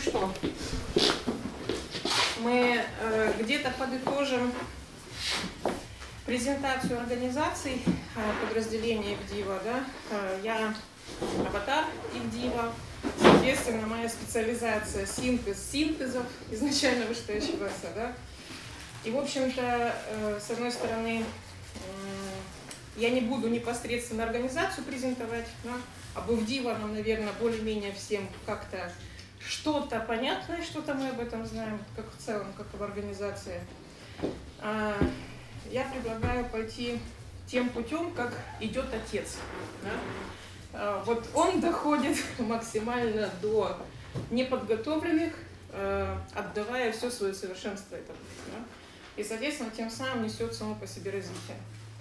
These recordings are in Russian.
что, мы где-то подытожим презентацию организаций подразделения ИВДИВа. Да? Я аватар ИВДИВа, соответственно, моя специализация синтез синтезов изначально вышестоящегося. Да? И, в общем-то, с одной стороны, я не буду непосредственно организацию презентовать, да? Об ИВДИВа нам, наверное, более-менее всем как-то что-то понятное, что-то мы об этом знаем, как в целом, как об организации. Я предлагаю пойти тем путем, как идет отец. Да? Вот он доходит максимально до неподготовленных, отдавая все свое совершенство этому. Да? И, соответственно, тем самым несет само по себе развитие.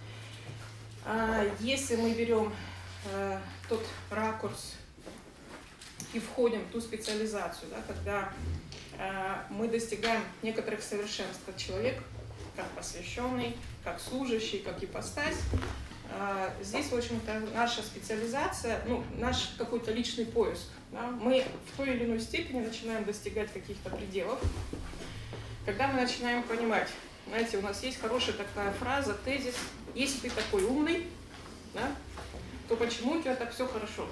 Если мы берем тот ракурс и входим в ту специализацию, да, когда мы достигаем некоторых совершенств как человек, как посвященный, как служащий, как ипостась, здесь, в общем-то, наша специализация, ну, наш какой-то личный поиск. Да, мы в той или иной степени начинаем достигать каких-то пределов, когда мы начинаем понимать, знаете, у нас есть хорошая такая фраза, тезис: если ты такой умный, да, то почему у тебя так все хорошо?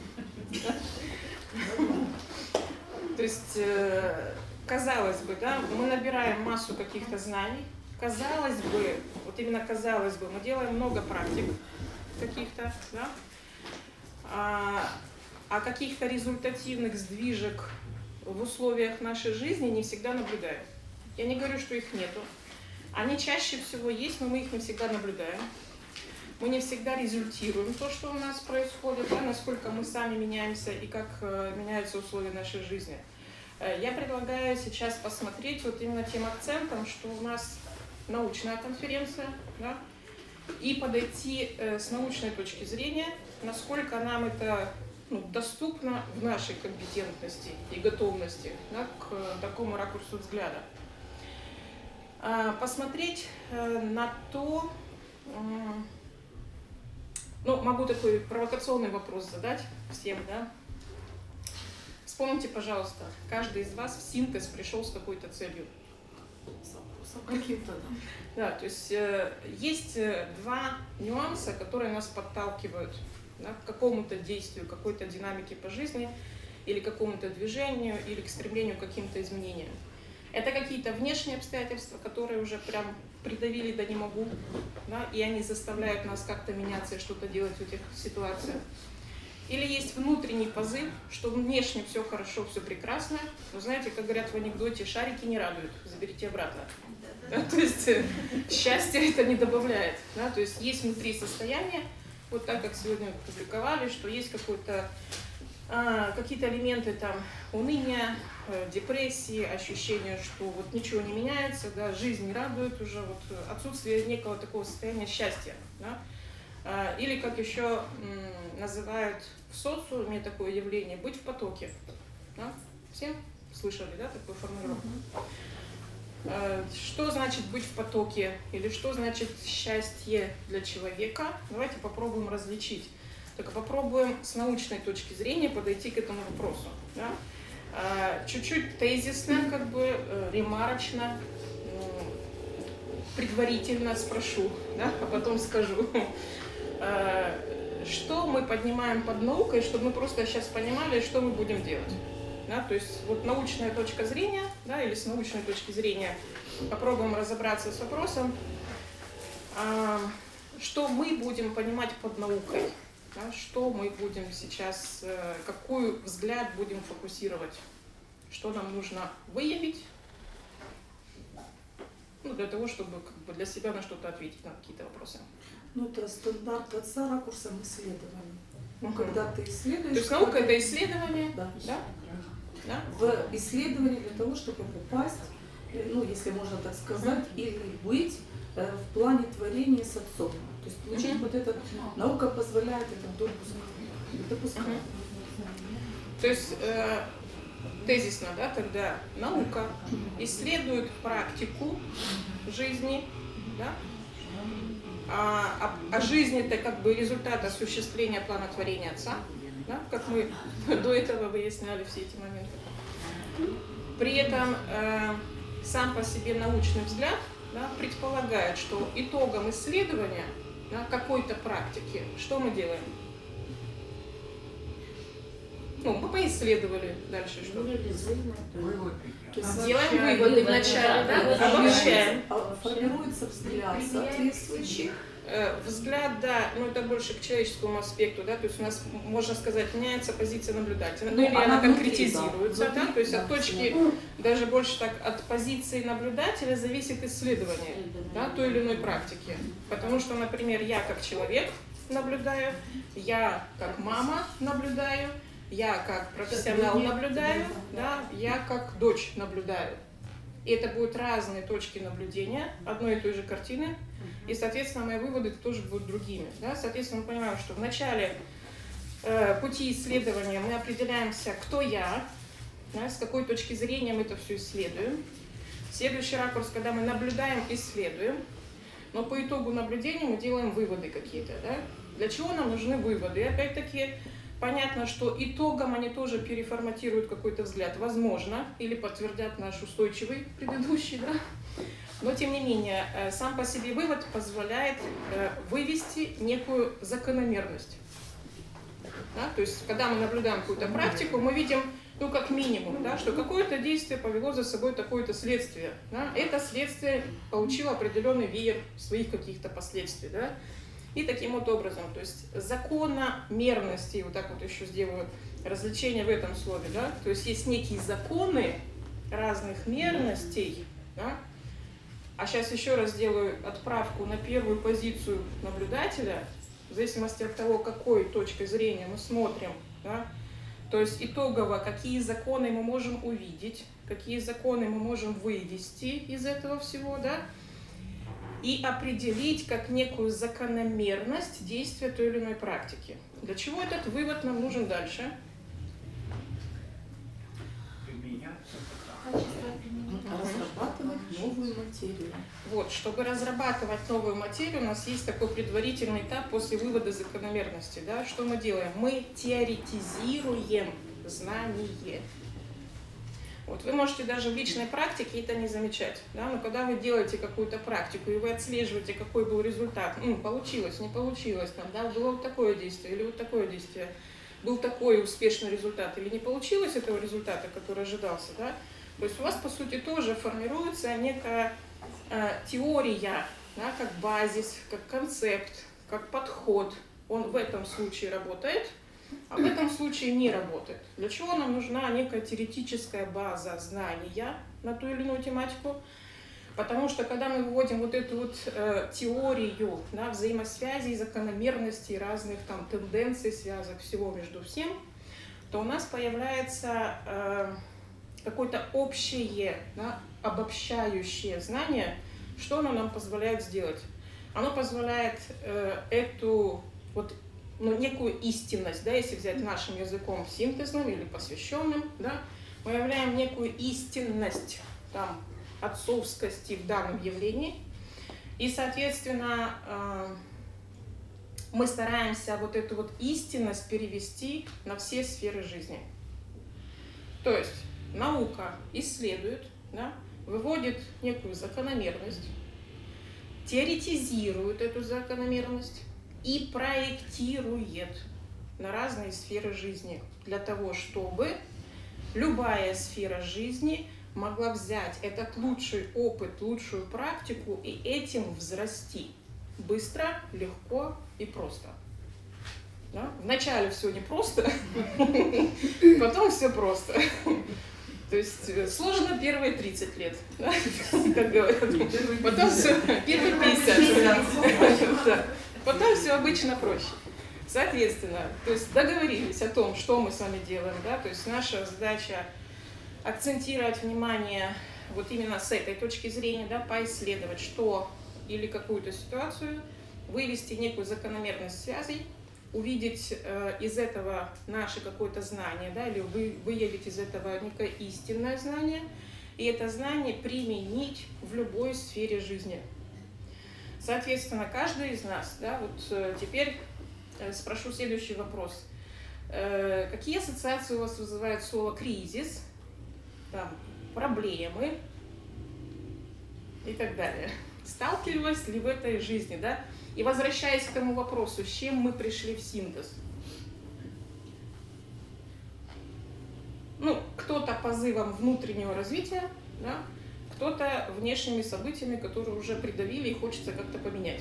То есть, казалось бы, да, мы набираем массу каких-то знаний, казалось бы, вот именно казалось бы, мы делаем много практик каких-то, да, а каких-то результативных сдвижек в условиях нашей жизни не всегда наблюдаем. Я не говорю, что их нету. Они чаще всего есть, но мы их не всегда наблюдаем. Мы не всегда результируем то, что у нас происходит, да, насколько мы сами меняемся и как меняются условия нашей жизни. Я предлагаю сейчас посмотреть вот именно тем акцентом, что у нас научная конференция, да, и подойти с научной точки зрения, насколько нам это доступно в нашей компетентности и готовности, да, к такому ракурсу взгляда. Посмотреть на то, могу такой провокационный вопрос задать всем, да. Вспомните, пожалуйста, каждый из вас в синтез пришел с какой-то целью. Каким-то, да. Да, то есть есть два нюанса, которые нас подталкивают, да, к какому-то действию, какой-то динамике по жизни, или к какому-то движению, или к стремлению к каким-то изменениям. Это какие-то внешние обстоятельства, которые уже прям придавили да не могу, да, и они заставляют нас как-то меняться и что-то делать в этих ситуациях. Или есть внутренний позыв, что внешне все хорошо, все прекрасно, но знаете, как говорят в анекдоте, шарики не радуют, заберите обратно. Да, то есть счастье это не добавляет. Да, то есть есть внутри состояние, вот так как сегодня публиковали, что есть какой-то какие-то элементы там уныния, депрессии, ощущение, что вот ничего не меняется, да, жизнь не радует уже, вот отсутствие некого такого состояния счастья. Да? Или как еще называют в социуме такое явление быть в потоке. Да? Все слышали, да, такую формулировку? Что значит быть в потоке или что значит счастье для человека? Давайте попробуем различить. Только попробуем с научной точки зрения подойти к этому вопросу. Да? Чуть-чуть тезисно, как бы ремарочно, предварительно спрошу, да? А потом скажу. Что мы поднимаем под наукой, чтобы мы просто сейчас понимали, что мы будем делать. Да? То есть вот научная точка зрения, да, или с научной точки зрения попробуем разобраться с вопросом, что мы будем понимать под наукой. Да, что мы будем сейчас, какой взгляд будем фокусировать, что нам нужно выявить, для того, чтобы как бы для себя на что-то ответить, на какие-то вопросы. Это стандарт отца ракурсом исследования. Когда ты исследуешь... То есть наука — это исследование, да. Да? Да? В исследовании для того, чтобы попасть, если можно так сказать, или быть в плане творения с отцом. То есть получить вот это, наука позволяет это допускать. То есть тезисно, да, тогда наука исследует практику жизни, да, а жизнь это как бы результат осуществления плана творения отца, да, как мы до этого выясняли все эти моменты. При этом сам по себе научный взгляд, да, предполагает, что итогом исследования, да, какой-то практики, что мы делаем? Ну, мы поисследовали дальше, что? Делаем выводы вначале, да, обобщаем. Формируется взгляд соответствующий. Взгляд, да, но это больше к человеческому аспекту, да, то есть у нас, можно сказать, меняется позиция наблюдателя, ну, или она конкретизируется, да, то есть от точки, даже больше так, от позиции наблюдателя зависит исследование, да, той или иной практики, потому что, например, я как человек наблюдаю, я как мама наблюдаю, я как профессионал наблюдаю, да, я как дочь наблюдаю. И это будут разные точки наблюдения одной и той же картины, и, соответственно, мои выводы тоже будут другими. Да? Соответственно, мы понимаем, что в начале пути исследования мы определяемся, кто я, да, с какой точки зрения мы это все исследуем. Следующий ракурс, когда мы наблюдаем, исследуем, но по итогу наблюдения мы делаем выводы какие-то. Да? Для чего нам нужны выводы? И опять-таки, понятно, что итогом они тоже переформатируют какой-то взгляд, возможно, или подтвердят наш устойчивый предыдущий, да? Но тем не менее, сам по себе вывод позволяет вывести некую закономерность. Да? То есть, когда мы наблюдаем какую-то практику, мы видим, ну, как минимум, да, что какое-то действие повело за собой такое-то следствие. Да? Это следствие получило определенный веер своих каких-то последствий. Да? И таким вот образом, то есть закономерности, вот так вот еще сделаю развлечение в этом слове, да, то есть есть некие законы разных мерностей, да, а сейчас еще раз сделаю отправку на первую позицию наблюдателя, в зависимости от того, какой точкой зрения мы смотрим, да, то есть итогово, какие законы мы можем увидеть, какие законы мы можем вывести из этого всего, да, и определить как некую закономерность действия той или иной практики. Для чего этот вывод нам нужен дальше? Разрабатывать новую материю. Вот, чтобы разрабатывать новую материю, у нас есть такой предварительный этап после вывода закономерности. Да? Что мы делаем? Мы теоретизируем знание. Вот, вы можете даже в личной практике это не замечать, да? Но когда вы делаете какую-то практику и вы отслеживаете, какой был результат, получилось, не получилось, там, да? Было вот такое действие или вот такое действие, был такой успешный результат или не получилось этого результата, который ожидался, да? То есть у вас, по сути, тоже формируется некая теория, да, как базис, как концепт, как подход. Он в этом случае работает, а в этом случае не работает. Для чего нам нужна некая теоретическая база знания на ту или иную тематику? Потому что когда мы выводим вот эту вот теорию, да, взаимосвязей, закономерностей, разных там тенденций, связок, всего между всем, то у нас появляется какое-то общее, да, обобщающее знание, что оно нам позволяет сделать. Оно позволяет эту вот, некую истинность, да, если взять нашим языком синтезным или посвященным, да, мы являем некую истинность там, отцовскости в данном явлении. И, соответственно, мы стараемся вот эту вот истинность перевести на все сферы жизни. То есть наука исследует, да, выводит некую закономерность, теоретизирует эту закономерность и проектирует на разные сферы жизни для того, чтобы любая сфера жизни могла взять этот лучший опыт, лучшую практику и этим взрасти быстро, легко и просто. Да? Вначале все непросто, потом все просто. То есть сложно первые 30 лет, да? Как говорят. Потом все, первые 50. Потом все обычно проще. Соответственно, то есть договорились о том, что мы с вами делаем, да? То есть наша задача акцентировать внимание вот именно с этой точки зрения, да, поисследовать, что или какую-то ситуацию, вывести некую закономерность связей, увидеть из этого наше какое-то знание, да, или выявить из этого некое истинное знание, и это знание применить в любой сфере жизни. Соответственно, каждый из нас, да, вот теперь спрошу следующий вопрос. Какие ассоциации у вас вызывает слово «кризис» там, проблемы и так далее. Сталкивались ли в этой жизни, да? И возвращаясь к тому вопросу, с чем мы пришли в синтез? Ну, кто-то позывом внутреннего развития, да? Кто-то внешними событиями, которые уже придавили и хочется как-то поменять.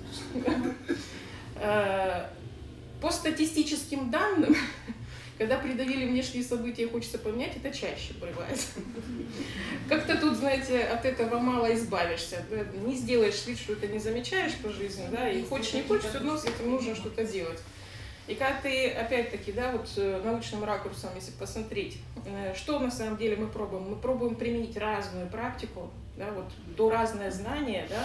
По статистическим данным, когда придавили внешние события и хочется поменять, это чаще бывает. Как-то тут, знаете, от этого мало избавишься. Не сделаешь вид, что ты не замечаешь по жизни, да, и хочешь, не хочешь, все равно с этим нужно что-то делать. И когда ты, опять-таки, да, вот научным ракурсом, если посмотреть, что на самом деле мы пробуем? Мы пробуем применить разную практику, да, вот до разное знание, да,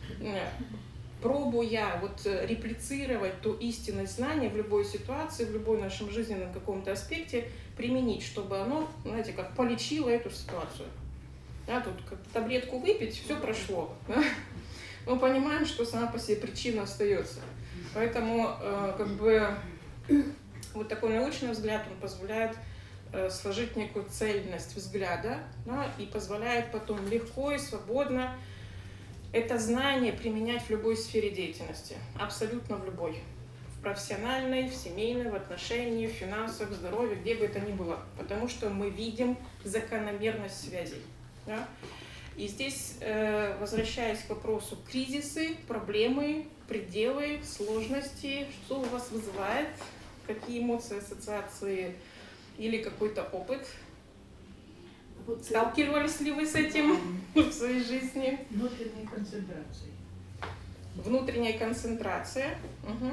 пробуя вот реплицировать то истинное знание в любой ситуации, в любой нашем жизненном каком-то аспекте, применить, чтобы оно, знаете, как полечило эту ситуацию. Да, тут как таблетку выпить, все прошло. Да? Мы понимаем, что сама по себе причина остается. Поэтому как бы вот такой научный взгляд, он позволяет сложить некую цельность взгляда, да, и позволяет потом легко и свободно это знание применять в любой сфере деятельности, абсолютно в любой. В профессиональной, в семейной, в отношениях, в финансах, в здоровье, где бы это ни было. Потому что мы видим закономерность связей. Да? И здесь, возвращаясь к вопросу кризисы, проблемы, пределы, сложности, что у вас вызывает, какие эмоции, ассоциации или какой-то опыт. Сталкивались ли вы с этим в своей жизни? Внутренняя концентрация. Внутренняя концентрация. Угу.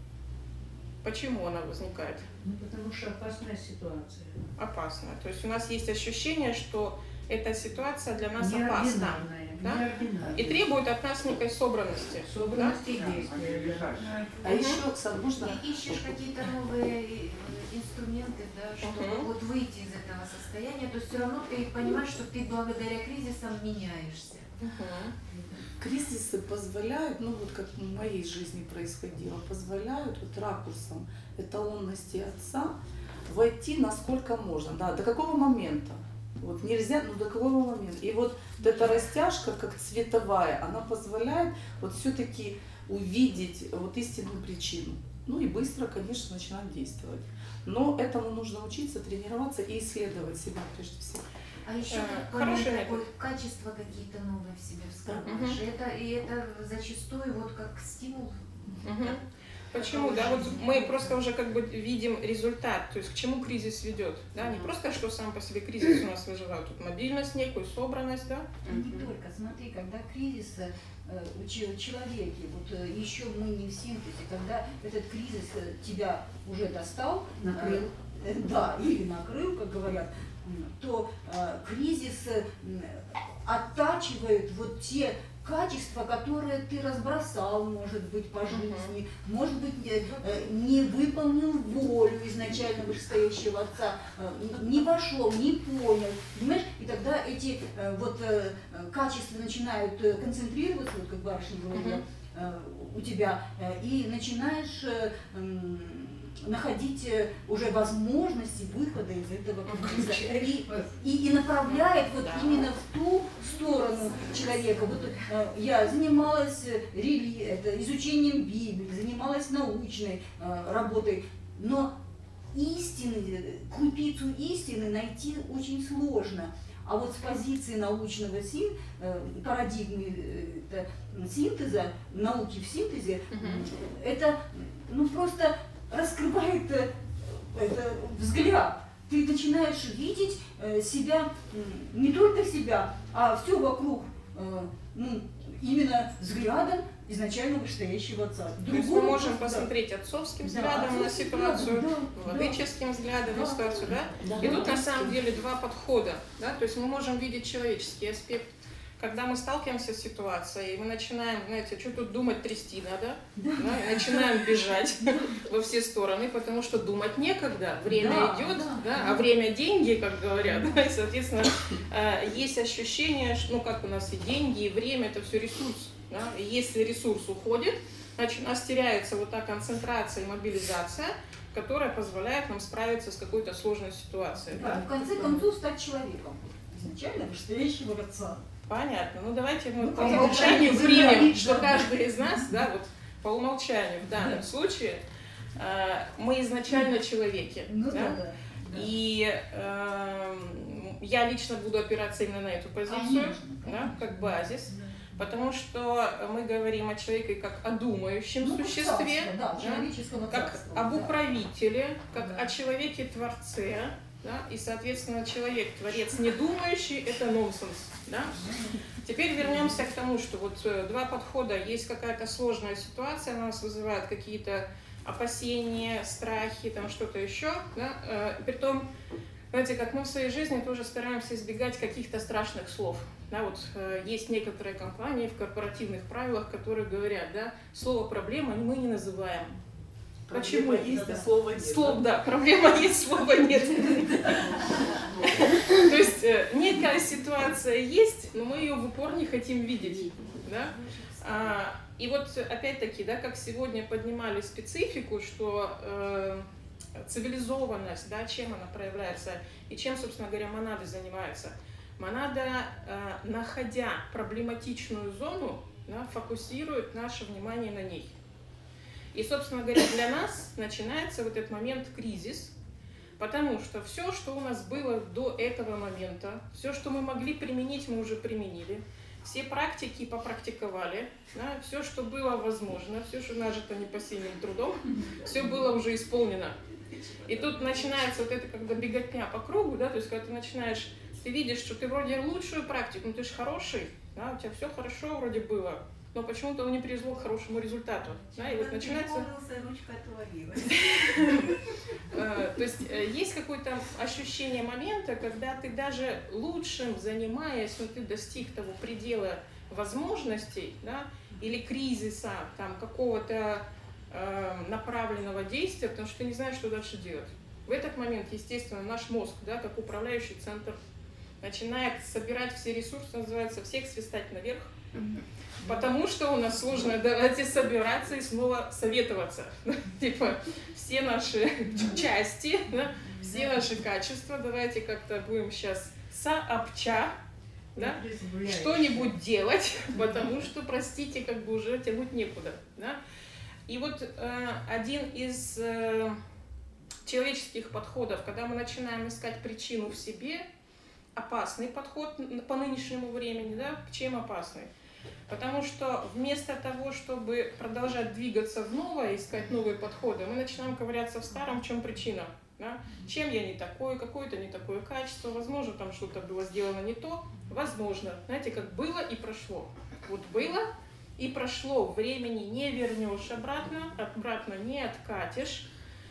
Почему она возникает? Ну, потому что опасная ситуация. Опасная. То есть у нас есть ощущение, что эта ситуация для нас опасна. Да? И требует от нас некой собранности. Собранности, да? И действия. Да. А еще, Оксана, можно? Ты ищешь какие-то новые инструменты, да, чтобы вот выйти из этого состояния, то все равно ты понимаешь, что ты благодаря кризисам меняешься. Кризисы позволяют, ну вот как в моей жизни происходило, позволяют вот ракурсом эталонности отца войти насколько можно, да, до какого момента. Вот нельзя, ну до какого момента. И вот эта растяжка, как цветовая, она позволяет вот все-таки увидеть вот истинную причину. Ну и быстро, конечно, начинать действовать. Но этому нужно учиться, тренироваться и исследовать себя прежде всего. А еще качества какие-то новые в себе вскрываешь. И это зачастую вот как стимул. Почему? Да, вот мы просто уже как бы видим результат, то есть к чему кризис ведет. Да? Не просто, что сам по себе кризис у нас вызывает, тут мобильность некую, собранность, да? Не только, смотри, когда кризис в человеке, вот еще мы не в синтезе, когда этот кризис тебя уже достал, накрыл, да, или накрыл, как говорят, то кризис оттачивает вот те качества, которые ты разбросал, может быть, по жизни, может быть, не выполнил волю изначально вышестоящего отца, не вошел, не понял, понимаешь? И тогда эти вот качества начинают концентрироваться, вот как барышня говорила, у тебя, и начинаешь находить уже возможности выхода из этого кризиса и направляет вот именно в ту сторону человека. Вот я занималась изучением Библии, занималась научной работой, но истины, крупицу истины найти очень сложно. А вот с позиции научного парадигмы синтеза, науки в синтезе, это ну просто раскрывает взгляд. Ты начинаешь видеть себя, не только себя, а все вокруг, ну, именно взглядом изначально вышестоящего отца. То есть мы можем посмотреть отцовским взглядом на ситуацию, владыческим взглядом на ситуацию, да? И тут на самом деле два подхода, да? То есть мы можем видеть человеческий аспект. Когда мы сталкиваемся с ситуацией, мы начинаем, знаете, что тут думать, трясти надо, да, и начинаем бежать во все стороны, потому что думать некогда, время идет, а время деньги, как говорят, да, и, соответственно, есть ощущение, что, ну, как у нас и деньги, и время, это все ресурс, да, и если ресурс уходит, значит, у нас теряется вот та концентрация и мобилизация, которая позволяет нам справиться с какой-то сложной ситуацией. Да, в конце концов стать человеком. Изначально настоящего отца. Понятно. Ну давайте мы Ну, по конечно, умолчанию это примем, говорит, что да. каждый из нас, да, вот по умолчанию в данном случае мы изначально человеки. Ну да? да, да. И я лично буду опираться именно на эту позицию, Конечно, да, как базис, потому что мы говорим о человеке как о думающем Ну, существе, царство, да, да, человеческого как царства, об да. управителе, как Да. о человеке-творце, да, и, соответственно, человек-творец не думающий – это нонсенс. Да? Теперь вернемся к тому, что вот два подхода, есть какая-то сложная ситуация, она нас вызывает какие-то опасения, страхи, там что-то еще, да? Притом, знаете, как мы в своей жизни тоже стараемся избегать каких-то страшных слов. Да, вот есть некоторые компании в корпоративных правилах, которые говорят, да, слово «проблема» мы не называем. Почему? Проблема есть, а слова нет. Слов, да, проблема есть, слова нет. То есть некая ситуация есть, но мы ее в упор не хотим видеть. Да? И вот опять-таки, да, как сегодня поднимали специфику, что цивилизованность, да, чем она проявляется и чем, собственно говоря, монады занимаются. Монада, находя проблематичную зону, да, фокусирует наше внимание на ней. И, собственно говоря, для нас начинается вот этот момент кризис, потому что все, что у нас было до этого момента, все, что мы могли применить, мы уже применили, все практики попрактиковали, да, все, что было возможно, все, что нажито непосильным трудом, все было уже исполнено. И тут начинается вот это, когда беготня по кругу, да, то есть когда ты начинаешь, ты видишь, что ты вроде лучшую практику, ну ты же хороший, да, у тебя все хорошо вроде было, но почему-то не привело к хорошему результату. Да, и вот начинается... ручка отвалилась. То есть есть какое-то ощущение момента, когда ты даже лучшим занимаясь, но ты достиг того предела возможностей, да, или кризиса, там, какого-то направленного действия, потому что ты не знаешь, что дальше делать. В этот момент, естественно, наш мозг, да, как управляющий центр, начинает собирать все ресурсы, называется, всех свистать наверх, потому что у нас сложно, давайте собираться и снова советоваться. Типа, все наши части, да, все наши качества, давайте как-то будем сейчас сообща, да, что-нибудь делать, потому что, простите, как бы уже тянуть некуда. Да? И вот один из человеческих подходов, когда мы начинаем искать причину в себе, опасный подход по нынешнему времени, да, чем опасный? Потому что вместо того, чтобы продолжать двигаться в новое, искать новые подходы, мы начинаем ковыряться в старом, в чем причина. Да? Чем я не такой, какое-то не такое качество, возможно, там что-то было сделано не то, возможно. Знаете, как было и прошло. Вот было и прошло, времени не вернешь обратно не откатишь.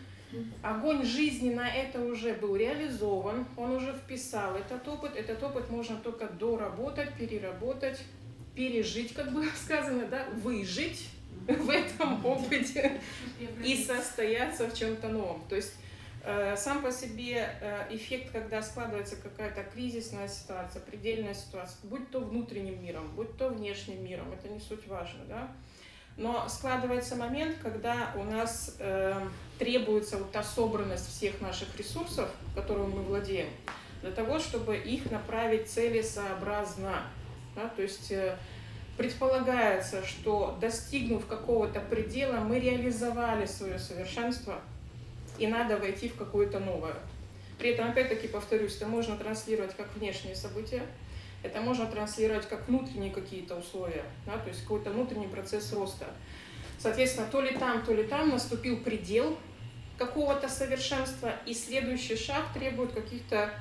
Огонь жизни на это уже был реализован, он уже вписал этот опыт можно только доработать, переработать, пережить, как было сказано, да, выжить в этом опыте и состояться в чем-то новом. То есть сам по себе эффект, когда складывается какая-то кризисная ситуация, предельная ситуация, будь то внутренним миром, будь то внешним миром, это не суть важно, да? Но складывается момент, когда у нас требуется вот та собранность всех наших ресурсов, которыми мы владеем, для того, чтобы их направить целесообразно. Да? То есть предполагается, что достигнув какого-то предела, мы реализовали свое совершенство, и надо войти в какое-то новое. При этом, опять-таки, повторюсь, это можно транслировать как внешние события, это можно транслировать как внутренние какие-то условия, да, то есть какой-то внутренний процесс роста. Соответственно, то ли там наступил предел какого-то совершенства, и следующий шаг требует каких-то,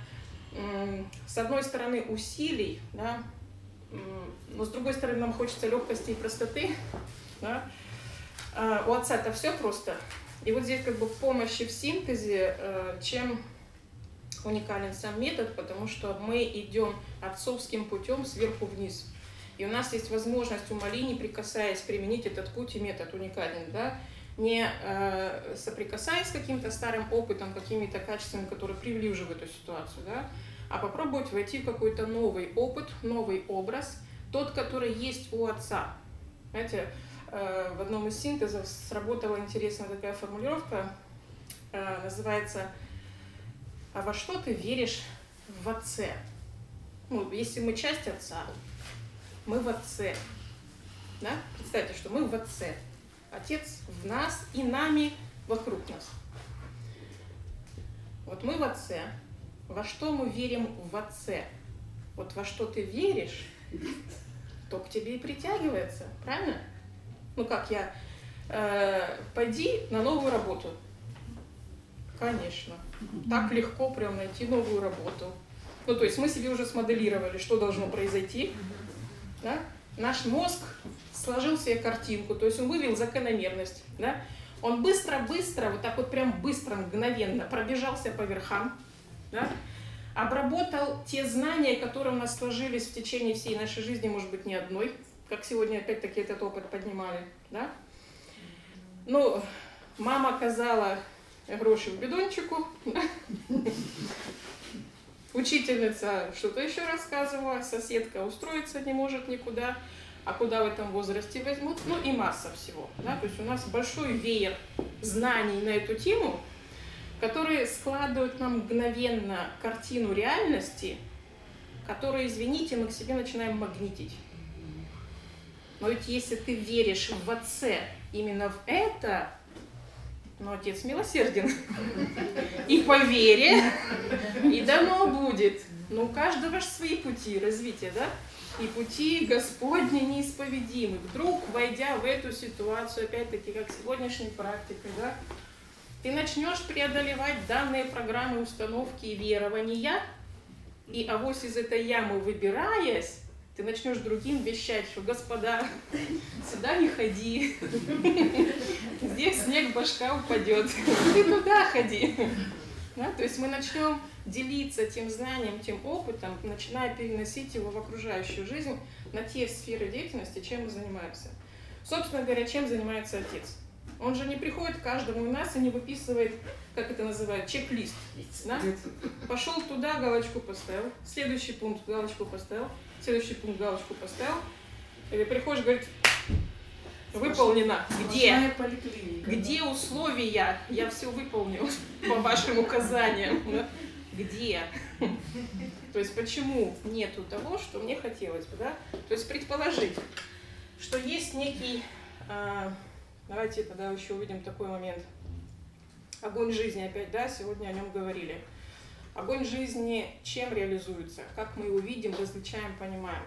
с одной стороны, усилий, да, но с другой стороны, нам хочется легкости и простоты. Да. У отца-то все просто. И вот здесь как бы в помощи в синтезе, чем уникален сам метод, потому что мы идем отцовским путем сверху вниз. И у нас есть возможность умоли, не прикасаясь, применить этот путь и метод уникален, да? Не соприкасаясь с каким-то старым опытом, какими-то качествами, которые привели уже в эту ситуацию, да? А попробовать войти в какой-то новый опыт, новый образ, тот, который есть у отца. Знаете, в одном из синтезов сработала интересная такая формулировка. называется «А во что ты веришь в Отце?» Ну, если мы часть Отца, мы в Отце. Да? Представьте, что мы в Отце. Отец в нас и нами вокруг нас. Вот мы в Отце. Во что мы верим в Отце? Вот во что ты веришь, то к тебе и притягивается. Правильно? Ну как я... пойди на новую работу. Конечно. Так легко прям найти новую работу. Ну, то есть мы себе уже смоделировали, что должно произойти. Да? Наш мозг сложил себе картинку, то есть он вывел закономерность. Да? Он быстро-быстро, вот так вот прям быстро, мгновенно пробежался по верхам, да? Обработал те знания, которые у нас сложились в течение всей нашей жизни, может быть, не одной, как сегодня опять-таки этот опыт поднимали. Да? Ну, мама казала гроши в бидончику, учительница что-то еще рассказывала, соседка устроиться не может никуда, а куда в этом возрасте возьмут, ну и масса всего. Да? То есть у нас большой веер знаний на эту тему, которые складывают нам мгновенно картину реальности, которую, извините, мы к себе начинаем магнитить. Но ведь если ты веришь в Отце именно в это, ну, Отец милосерден. И по вере, и дано будет. Но у каждого же свои пути развития, да? И пути Господни неисповедимы. Вдруг, войдя в эту ситуацию, опять-таки, как сегодняшней практикой, да, ты начнешь преодолевать данные программы установки и верования, и авось из этой ямы выбираясь, ты начнешь другим вещать, что, господа, сюда не ходи, здесь снег, башка упадет, ты туда ходи. Да? То есть мы начнем делиться тем знанием, тем опытом, начиная переносить его в окружающую жизнь на те сферы деятельности, чем мы занимаемся. Собственно говоря, чем занимается Отец? Он же не приходит к каждому из нас и не выписывает, как это называют, чек-лист. Да? Пошел туда, галочку поставил, следующий пункт, галочку поставил, следующий пункт, галочку поставил. Или приходишь, говорит, выполнено. Где? Где условия? Я все выполнил по вашим указаниям. Где? То есть почему нету того, что мне хотелось бы, да? То есть предположить, что есть некий... Давайте тогда еще увидим такой момент. Огонь жизни опять, да, сегодня о нем говорили. Огонь жизни чем реализуется? Как мы его видим, различаем, понимаем?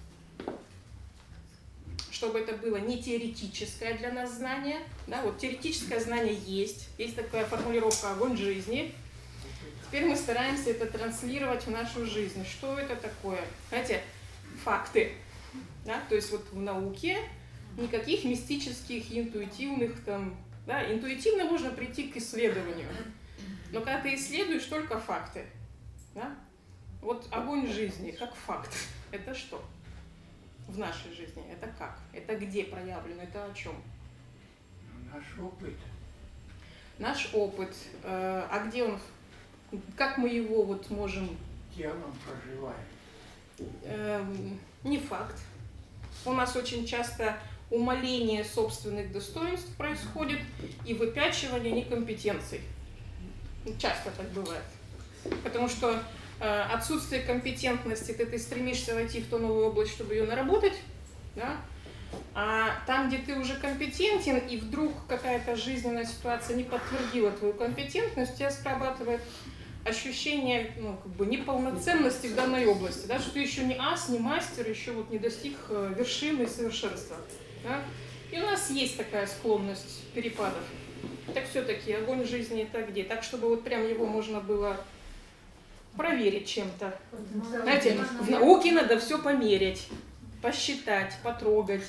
Чтобы это было не теоретическое для нас знание, да, вот теоретическое знание есть такая формулировка «огонь жизни». Теперь мы стараемся это транслировать в нашу жизнь. Что это такое? Знаете, факты. Да? То есть вот в науке никаких мистических, интуитивных там, да, интуитивно можно прийти к исследованию, но когда ты исследуешь только факты, да, вот огонь жизни как факт, это что в нашей жизни, это как, это где проявлено, это о чем? Наш опыт. Наш опыт, а где он, как мы его вот можем... Телом проживаем. Не факт. У нас очень часто умаление собственных достоинств происходит и выпячивание некомпетенций. Часто так бывает. Потому что отсутствие компетентности, ты стремишься войти в ту новую область, чтобы ее наработать, да? А там, где ты уже компетентен, и вдруг какая-то жизненная ситуация не подтвердила твою компетентность, у тебя срабатывает ощущение, ну, как бы неполноценности в данной области, да? Что ты еще не ас, не мастер, еще вот не достиг вершины совершенства. Да? И у нас есть такая склонность перепадов. Так все-таки огонь жизни это где? Так, чтобы вот прям его можно было проверить чем-то. Знаете, в науке надо все померить, посчитать, потрогать.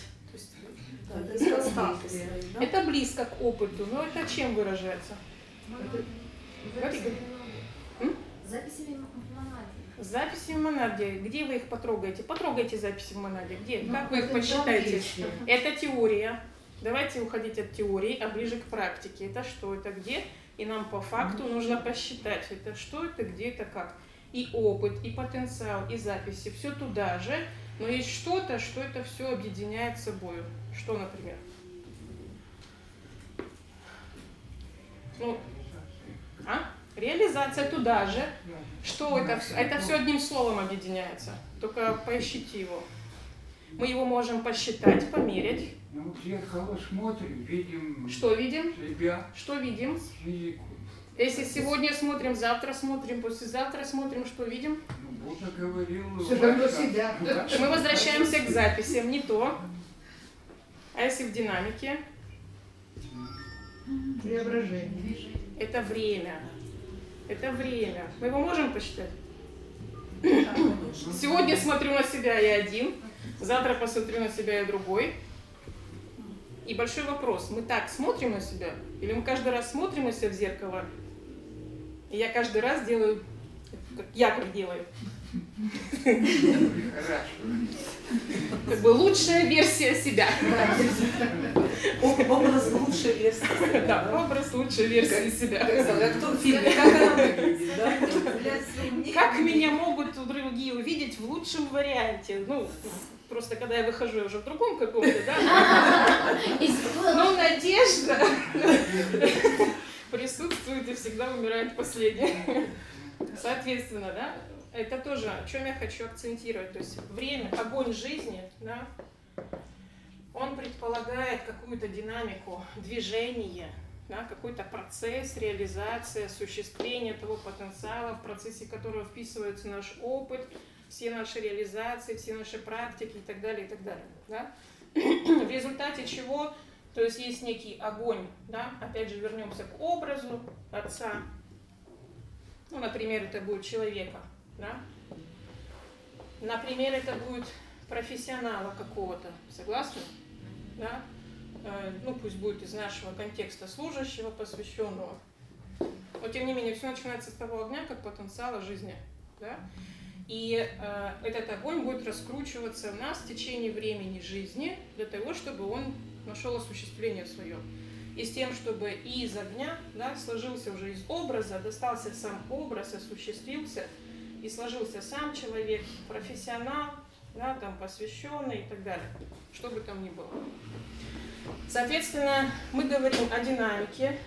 Это близко к опыту, но это чем выражается? Записями в монаде. Записи в монаде. Где вы их потрогаете? Потрогайте записи в монаде. Где? Как вы их посчитаете? Это теория. Давайте уходить от теории, а ближе к практике. Это что, это где? И нам по факту нужно посчитать. Это что, это где, это как. И опыт, и потенциал, и записи. Все туда же. Но есть что-то, что это все объединяет собой. Что, например? Ну, Реализация туда же. Что это все? Это все одним словом объединяется. Только поищите его. Мы его можем посчитать, померять. Ну, в зеркало смотрим, видим Что видим? себя, Что видим? физику. Если сегодня смотрим, завтра смотрим, послезавтра смотрим, что видим? Ну, Будда говорил, Все равно важно- себя. Ну, да. Мы возвращаемся к записям, не то. А если в динамике? Преображение. Это время. Это время. Мы его можем посчитать? Сегодня смотрю на себя я один, завтра посмотрю на себя я другой. И большой вопрос, мы так смотрим на себя? Или мы каждый раз смотрим на себя в зеркало? И я каждый раз делаю, как я как делаю. Хорошо. Как бы лучшая версия себя. Образ лучшей версии. Да, образ лучшей версии себя. Как в том фильме, как она выглядит, да? Как меня могут другие увидеть в лучшем варианте? Ну, просто когда я выхожу, я уже в другом каком-то, да? Но надежда присутствует и всегда умирает последняя. Соответственно, да, это тоже, о чем я хочу акцентировать. То есть время, огонь жизни, да, он предполагает какую-то динамику, движение, да, какой-то процесс, реализация, осуществление того потенциала, в процессе которого вписывается наш опыт, все наши реализации, все наши практики и так далее, и так далее. Да? В результате чего, то есть есть некий огонь, да? Опять же вернемся к образу Отца. Ну, например, это будет человека, да? Например, это будет профессионала какого-то, согласны? Да? Ну, пусть будет из нашего контекста служащего, посвященного. Но, тем не менее, все начинается с того огня, как потенциала жизни. Да? И этот огонь будет раскручиваться в нас в течение времени жизни для того, чтобы он нашел осуществление свое. И с тем, чтобы и из огня, да, сложился уже из образа, достался сам образ, осуществился, и сложился сам человек, профессионал, да, там, посвященный и так далее, что бы там ни было. Соответственно, мы говорим о динамике,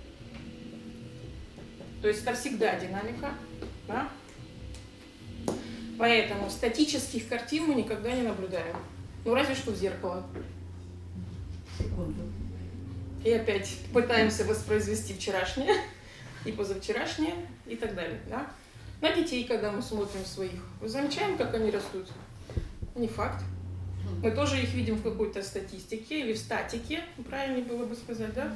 то есть это всегда динамика, да? Поэтому статических картин мы никогда не наблюдаем, ну разве что в зеркало. Секунду. И опять пытаемся воспроизвести вчерашнее и позавчерашнее и так далее, да? На детей, когда мы смотрим своих, мы замечаем, как они растут? Не факт. Мы тоже их видим в какой-то статистике или в статике, правильнее было бы сказать, да?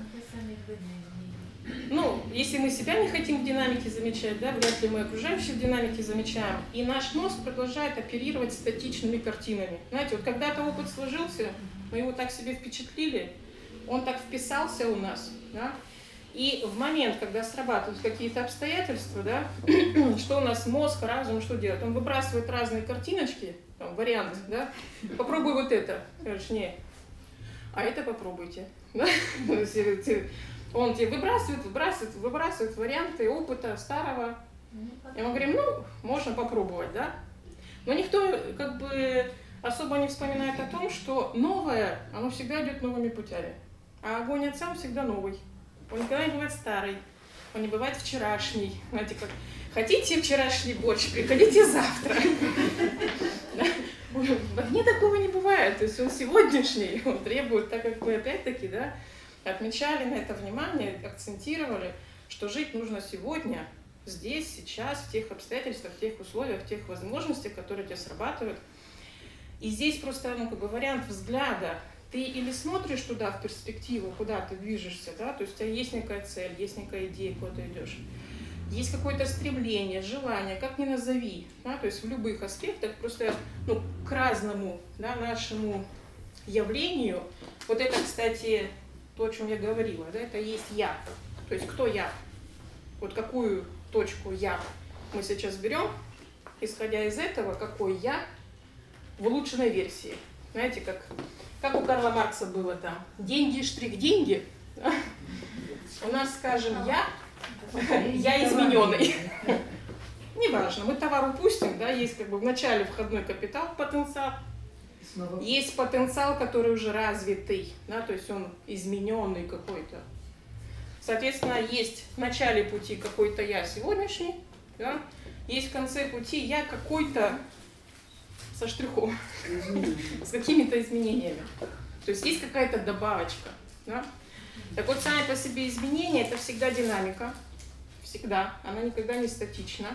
Ну, если мы себя не хотим в динамике замечать, да, вряд ли мы окружающих в динамике замечаем. И наш мозг продолжает оперировать статичными картинами. Знаете, вот когда-то опыт сложился, мы его так себе впечатлили, он так вписался у нас, да? И в момент, когда срабатывают какие-то обстоятельства, да, что у нас мозг, разум, что делает? Он выбрасывает разные картиночки, там, варианты, да? Попробуй вот это. Говоришь, не. А это попробуйте. Да? Он тебе выбрасывает варианты опыта старого. И мы говорим, ну, можно попробовать, да? Но никто как бы особо не вспоминает о том, что новое, оно всегда идет новыми путями. А огонь Отца всегда новый. Он никогда не бывает старый, он не бывает вчерашний. Знаете, как хотите вчерашний борщ, приходите завтра. В огне такого не бывает. То есть он сегодняшний, он требует, так как мы опять-таки, да, отмечали на это внимание, акцентировали, что жить нужно сегодня, здесь, сейчас, в тех обстоятельствах, в тех условиях, в тех возможностях, которые тебе срабатывают. И здесь просто, ну, как бы вариант взгляда. Ты или смотришь туда, в перспективу, куда ты движешься, да, то есть у тебя есть некая цель, есть некая идея, куда ты идешь. Есть какое-то стремление, желание, как ни назови, да, то есть в любых аспектах, просто, ну, к разному, да, нашему явлению. Вот это, кстати, то, о чем я говорила, да, это есть я. То есть кто я? Вот какую точку я мы сейчас берем, исходя из этого, какой я в улучшенной версии. Знаете, как у Карла Маркса было там, деньги, штрих, деньги. Да? У нас, скажем, я измененный. Неважно, мы товар упустим, да, есть как бы в начале входной капитал, потенциал. Есть потенциал, который уже развитый, да, то есть он измененный какой-то. Соответственно, есть в начале пути какой-то я сегодняшний, да? Есть в конце пути я какой-то со штрихом, с какими-то изменениями. То есть есть какая-то добавочка. Да? Так вот, сами по себе изменения — это всегда динамика. Всегда. Она никогда не статична.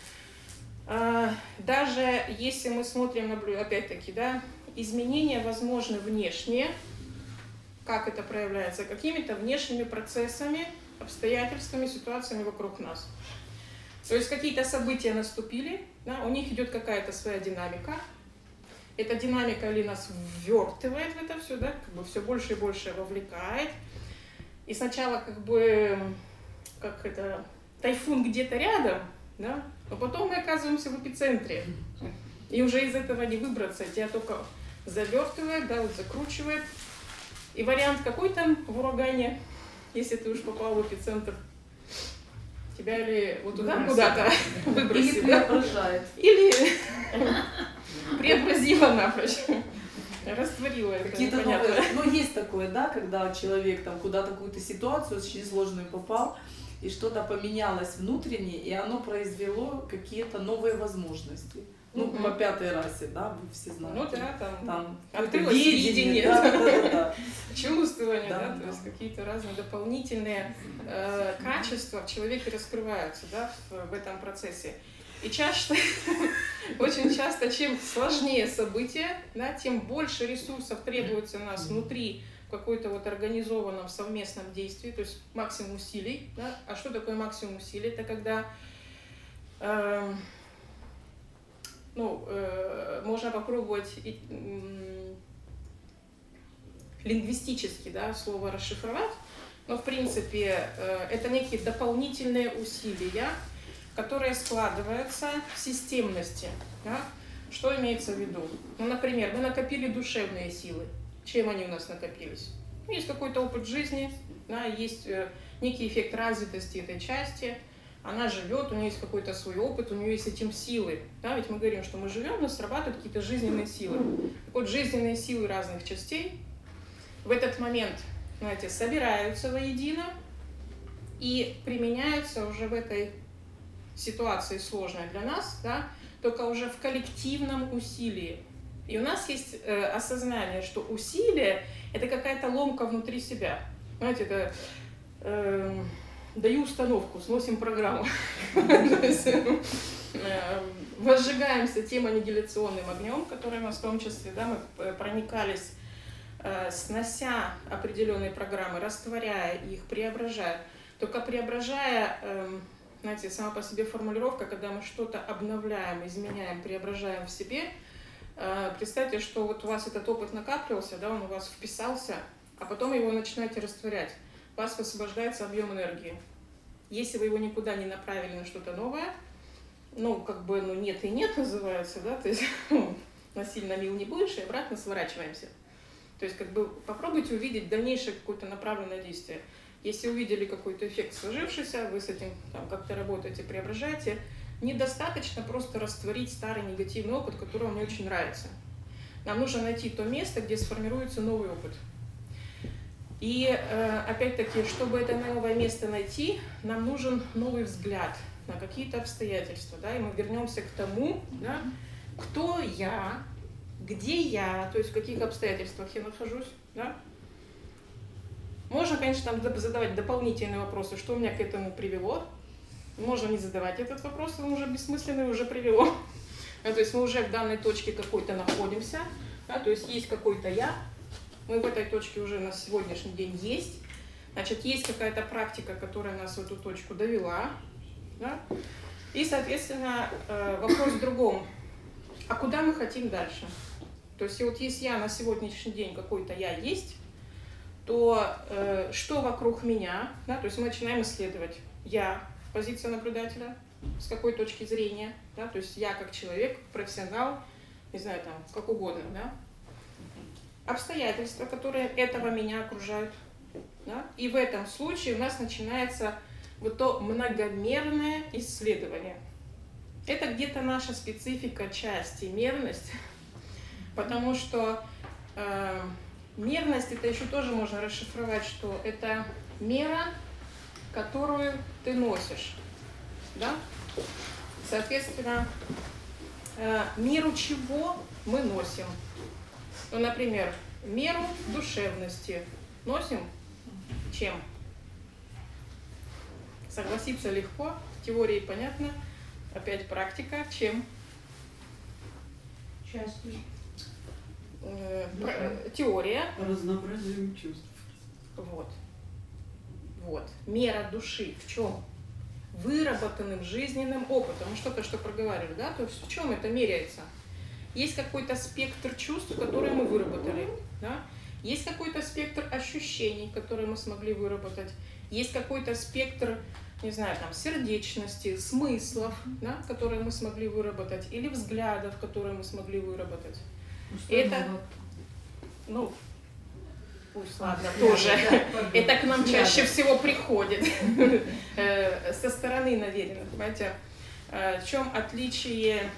Даже если мы смотрим, опять-таки, да, изменения возможны внешние. Как это проявляется? Какими-то внешними процессами, обстоятельствами, ситуациями вокруг нас. То есть какие-то события наступили, да, у них идет какая-то своя динамика. Эта динамика или нас ввертывает в это все, да, как бы все больше и больше вовлекает. И сначала как это, тайфун где-то рядом, да, но потом мы оказываемся в эпицентре. И уже из этого не выбраться, тебя только завертывает, да, вот закручивает. И вариант какой там в урагане, если ты уж попал в эпицентр? Тебя или вот туда куда-то выбросит, Или преображает. Или преобразила напрочь. Растворила это, Какие-то непонятно. новые, ну есть такое, да, когда человек там куда-то какую-то ситуацию очень сложную попал, и что-то поменялось внутренне, и оно произвело какие-то новые возможности. Ну, по пятой расе, да, вы все знаете. Ну да, там какое-то открылось видение, да. чувствование, Да, да, да. то есть какие-то разные дополнительные качества в человеке раскрываются, да, в этом процессе. И очень часто, чем сложнее событие, да, тем больше ресурсов требуется у нас внутри в какой-то вот организованном совместном действии, то есть максимум усилий. Да? А что такое максимум усилий? Это когда можно попробовать лингвистически, да, слово расшифровать, но в принципе это некие дополнительные усилия, которые складываются в системности. Да? Что имеется в виду? Ну, например, мы накопили душевные силы. Чем они у нас накопились? Есть какой-то опыт жизни, да, есть некий эффект развитости этой части, она живет, у нее есть какой-то свой опыт, у нее есть этим силы. Да? Ведь мы говорим, что мы живем, у нас срабатывают какие-то жизненные силы. Так вот, жизненные силы разных частей в этот момент, знаете, собираются воедино и применяются уже в этой ситуации сложной для нас, да, только уже в коллективном усилии. И у нас есть осознание, что усилие — это какая-то ломка внутри себя. Знаете, это даю установку, сносим программу. Возжигаемся тем аннигиляционным огнем, который у нас в том числе, да, мы проникались, снося определенные программы, растворяя их, преображая. Только преображая, знаете, сама по себе формулировка, когда мы что-то обновляем, изменяем, преображаем в себе, представьте, что вот у вас этот опыт накапливался, да, он у вас вписался, а потом его начинаете растворять. У вас высвобождается объем энергии. Если вы его никуда не направили на что-то новое, нет и нет называется, да, то есть насильно мил не будешь, и обратно сворачиваемся. То есть попробуйте увидеть дальнейшее какое-то направленное действие. Если увидели какой-то эффект сложившийся, вы с этим как-то работаете, преображаете, недостаточно просто растворить старый негативный опыт, который вам не очень нравится. Нам нужно найти то место, где сформируется новый опыт. И опять-таки, чтобы это новое место найти, нам нужен новый взгляд на какие-то обстоятельства. Да? И мы вернемся к тому, да, кто я, где я, то есть в каких обстоятельствах я нахожусь. Да? Можно, конечно, задавать дополнительные вопросы, что меня к этому привело. Можно не задавать этот вопрос, он уже бессмысленный, уже привело. То есть мы уже в данной точке какой-то находимся, да, то есть есть какой-то я, мы в этой точке уже на сегодняшний день есть. Значит, есть какая-то практика, которая нас в эту точку довела. Да? И, соответственно, вопрос в другом. А куда мы хотим дальше? То есть вот если я на сегодняшний день какой-то я есть, то что вокруг меня, да, то есть мы начинаем исследовать. Я, позиция наблюдателя, с какой точки зрения, да, то есть я как человек, профессионал, не знаю, там, как угодно, да. Обстоятельства, которые этого меня окружают, да, и в этом случае у нас начинается вот то многомерное исследование. Это где-то наша специфика, часть и мерность, потому что мерность, это еще тоже можно расшифровать, что это мера которую ты носишь. Да? Соответственно, меру чего мы носим? Ну, например, меру душевности носим чем? Согласиться легко, в теории понятно. Опять практика. Чем? Счастье. Теория. Разнообразием чувств. Вот. Мера души в чем? Выработанным жизненным опытом. Мы что-то что проговаривали, да? То есть в чем это меряется? Есть какой-то спектр чувств, которые мы выработали, да? Есть какой-то спектр ощущений, которые мы смогли выработать. Есть какой-то спектр, не знаю, там, сердечности, смыслов, да, которые мы смогли выработать, или взглядов, которые мы смогли выработать. Это, ну, пусть, ладно, тоже. Это к нам чаще всего приходит со стороны наведено. Понимаете, в чем отличие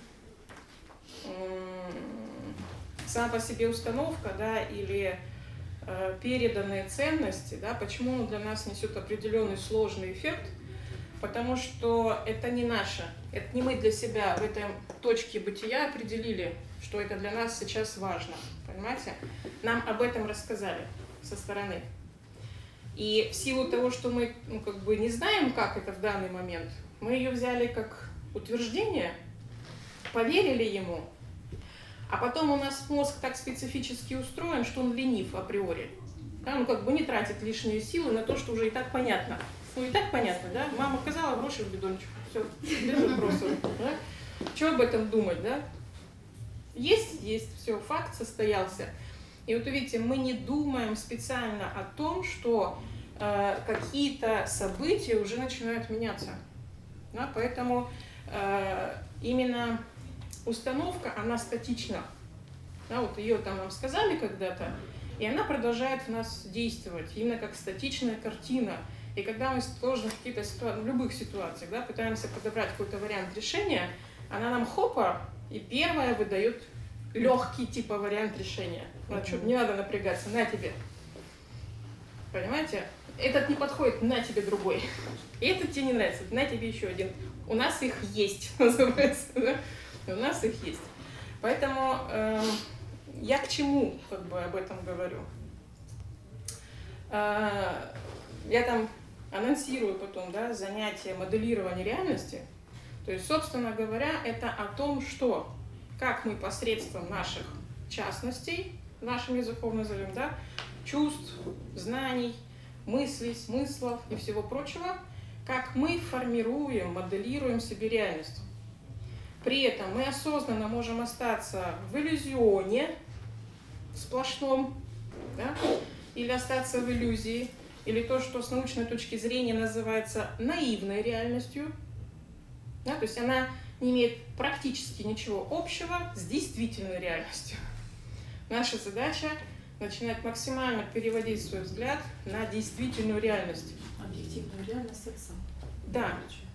сама по себе установка, да, или переданные ценности, да, почему он для нас несет определенный сложный эффект? Потому что это не наше, это не мы для себя в этой точке бытия определили, что это для нас сейчас важно, понимаете? Нам об этом рассказали со стороны. И в силу того, что мы не знаем, как это в данный момент, мы ее взяли как утверждение, поверили ему, а потом у нас мозг так специфически устроен, что он ленив априори. Да, он не тратит лишние силы на то, что уже и так понятно. Ну и так понятно, да? Мама сказала, броши в бидончик. Все, без вопросов. Да? Чего об этом думать, да? Есть, все, факт состоялся. И вот видите, мы не думаем специально о том, что какие-то события уже начинают меняться. Да? Поэтому именно установка, она статична. Да, вот ее там нам сказали когда-то, и она продолжает в нас действовать, именно как статичная картина. И когда мы сложно в каких-то в любых ситуациях, да, пытаемся подобрать какой-то вариант решения, она нам хопа, и первая выдает легкий типа вариант решения. Не надо напрягаться, на тебе. Понимаете? Этот не подходит, на тебе другой. И этот тебе не нравится, на тебе еще один. У нас их есть, называется, да? У нас их есть. Поэтому я к чему об этом говорю? Я там анонсирую потом, да, занятие моделирования реальности. То есть, собственно говоря, это о том, что как мы посредством наших частностей, нашим языком назовем, да, чувств, знаний, мыслей, смыслов и всего прочего, как мы формируем, моделируем себе реальность. При этом мы осознанно можем остаться в иллюзионе сплошном, да, или остаться в иллюзии, или то, что с научной точки зрения называется наивной реальностью. Да, то есть она не имеет практически ничего общего с действительной реальностью. Наша задача начинать максимально переводить свой взгляд на действительную реальность. Объективную реальность отца. Да.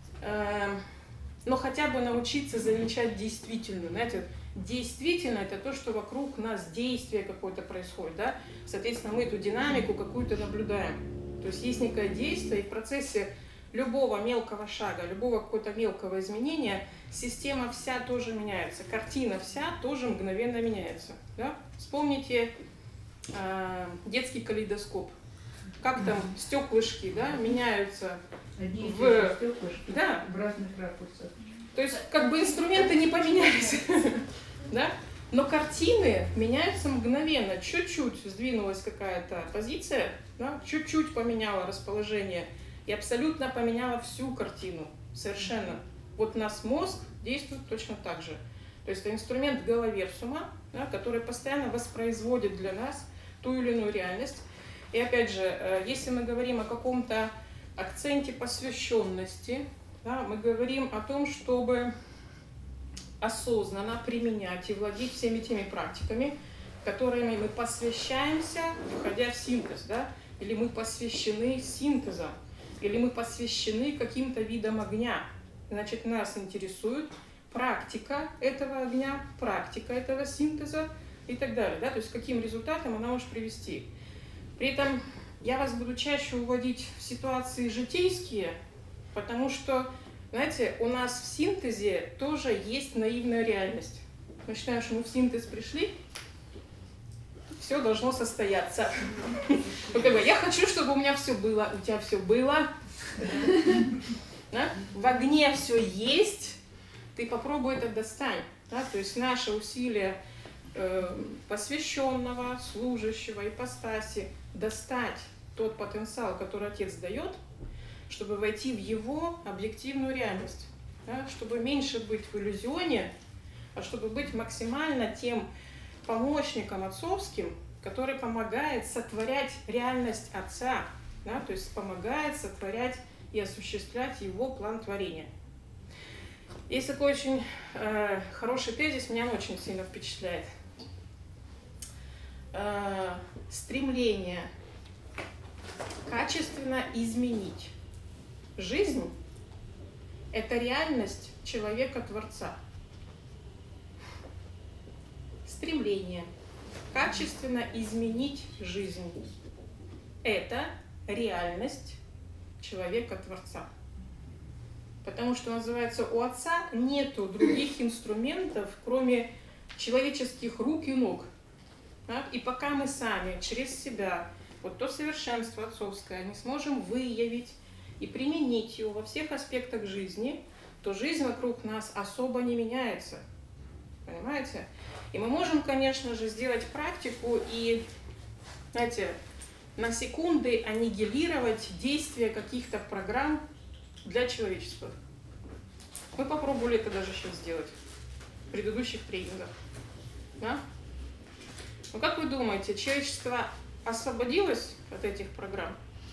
Но хотя бы научиться замечать действительную. Знаете, действительно это то, что вокруг нас действие какое-то происходит. Да? Соответственно, мы эту динамику какую-то наблюдаем. То есть есть некое действие, и в процессе любого мелкого шага, любого какого-то мелкого изменения система вся тоже меняется, картина вся тоже мгновенно меняется. Да? Вспомните детский калейдоскоп. Как там стеклышки, да, меняются Одни и те в... же стеклышки Да. в разных ракурсах. То есть инструменты не поменялись, да? Но картины меняются мгновенно. Чуть-чуть сдвинулась какая-то позиция, да? Чуть-чуть поменяла расположение и абсолютно поменяла всю картину. Совершенно. Вот у нас мозг действует точно так же. То есть это инструмент головерсума, да, который постоянно воспроизводит для нас ту или иную реальность. И опять же, если мы говорим о каком-то акценте посвященности, да, мы говорим о том, чтобы осознанно применять и владеть всеми теми практиками, которыми мы посвящаемся, входя в синтез, да? Или мы посвящены синтезам, или мы посвящены каким-то видам огня. Значит, нас интересует практика этого огня, практика этого синтеза и так далее. Да? То есть к каким результатам она может привести. При этом я вас буду чаще уводить в ситуации житейские, потому что, знаете, у нас в синтезе тоже есть наивная реальность. Мы считаем, что мы в синтез пришли, все должно состояться. Я хочу, чтобы у меня все было, у тебя все было. Да? В огне все есть, ты попробуй это достань. Да? То есть наше усилие посвященного, служащего, ипостаси достать тот потенциал, который Отец дает, чтобы войти в его объективную реальность, да? Чтобы меньше быть в иллюзионе, а чтобы быть максимально тем помощником отцовским, который помогает сотворять реальность Отца, да? То есть помогает сотворять и осуществлять его план творения. Есть такой очень хороший тезис, меня он очень сильно впечатляет. Стремление качественно изменить жизнь – это реальность человека-творца. Стремление качественно изменить жизнь – это реальность человека-творца. Потому что, называется, у Отца нету других инструментов, кроме человеческих рук и ног. Да? И пока мы сами через себя вот то совершенство отцовское не сможем выявить и применить его во всех аспектах жизни, то жизнь вокруг нас особо не меняется. Понимаете? И мы можем, конечно же, сделать практику и, знаете, на секунды аннигилировать действие каких-то программ для человечества. Мы попробовали это даже сейчас сделать в предыдущих тренингах. Да? Ну как вы думаете, человечество освободилось от этих программ?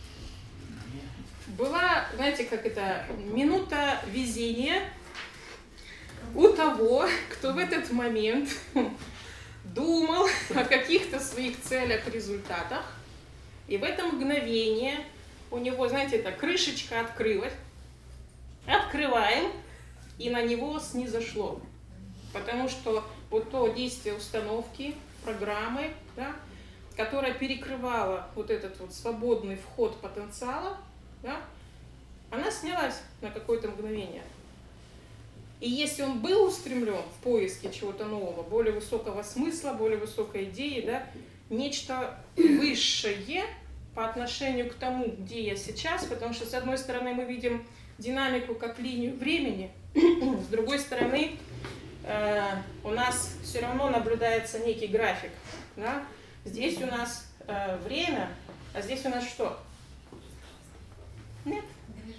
Была, знаете, как это, минута везения у того, кто в этот момент думал о каких-то своих целях, результатах, и в это мгновение у него, знаете, эта крышечка открылась, открываем, и на него снизошло. Потому что вот то действие установки, программы, да, которая перекрывала вот этот вот свободный вход потенциала, да, она снялась на какое-то мгновение. И если он был устремлен в поиске чего-то нового, более высокого смысла, более высокой идеи, да, нечто высшее по отношению к тому, где я сейчас, потому что, с одной стороны, мы видим динамику как линию времени, с другой стороны, у нас все равно наблюдается некий график. Да? Здесь у нас время, а здесь у нас что? Нет.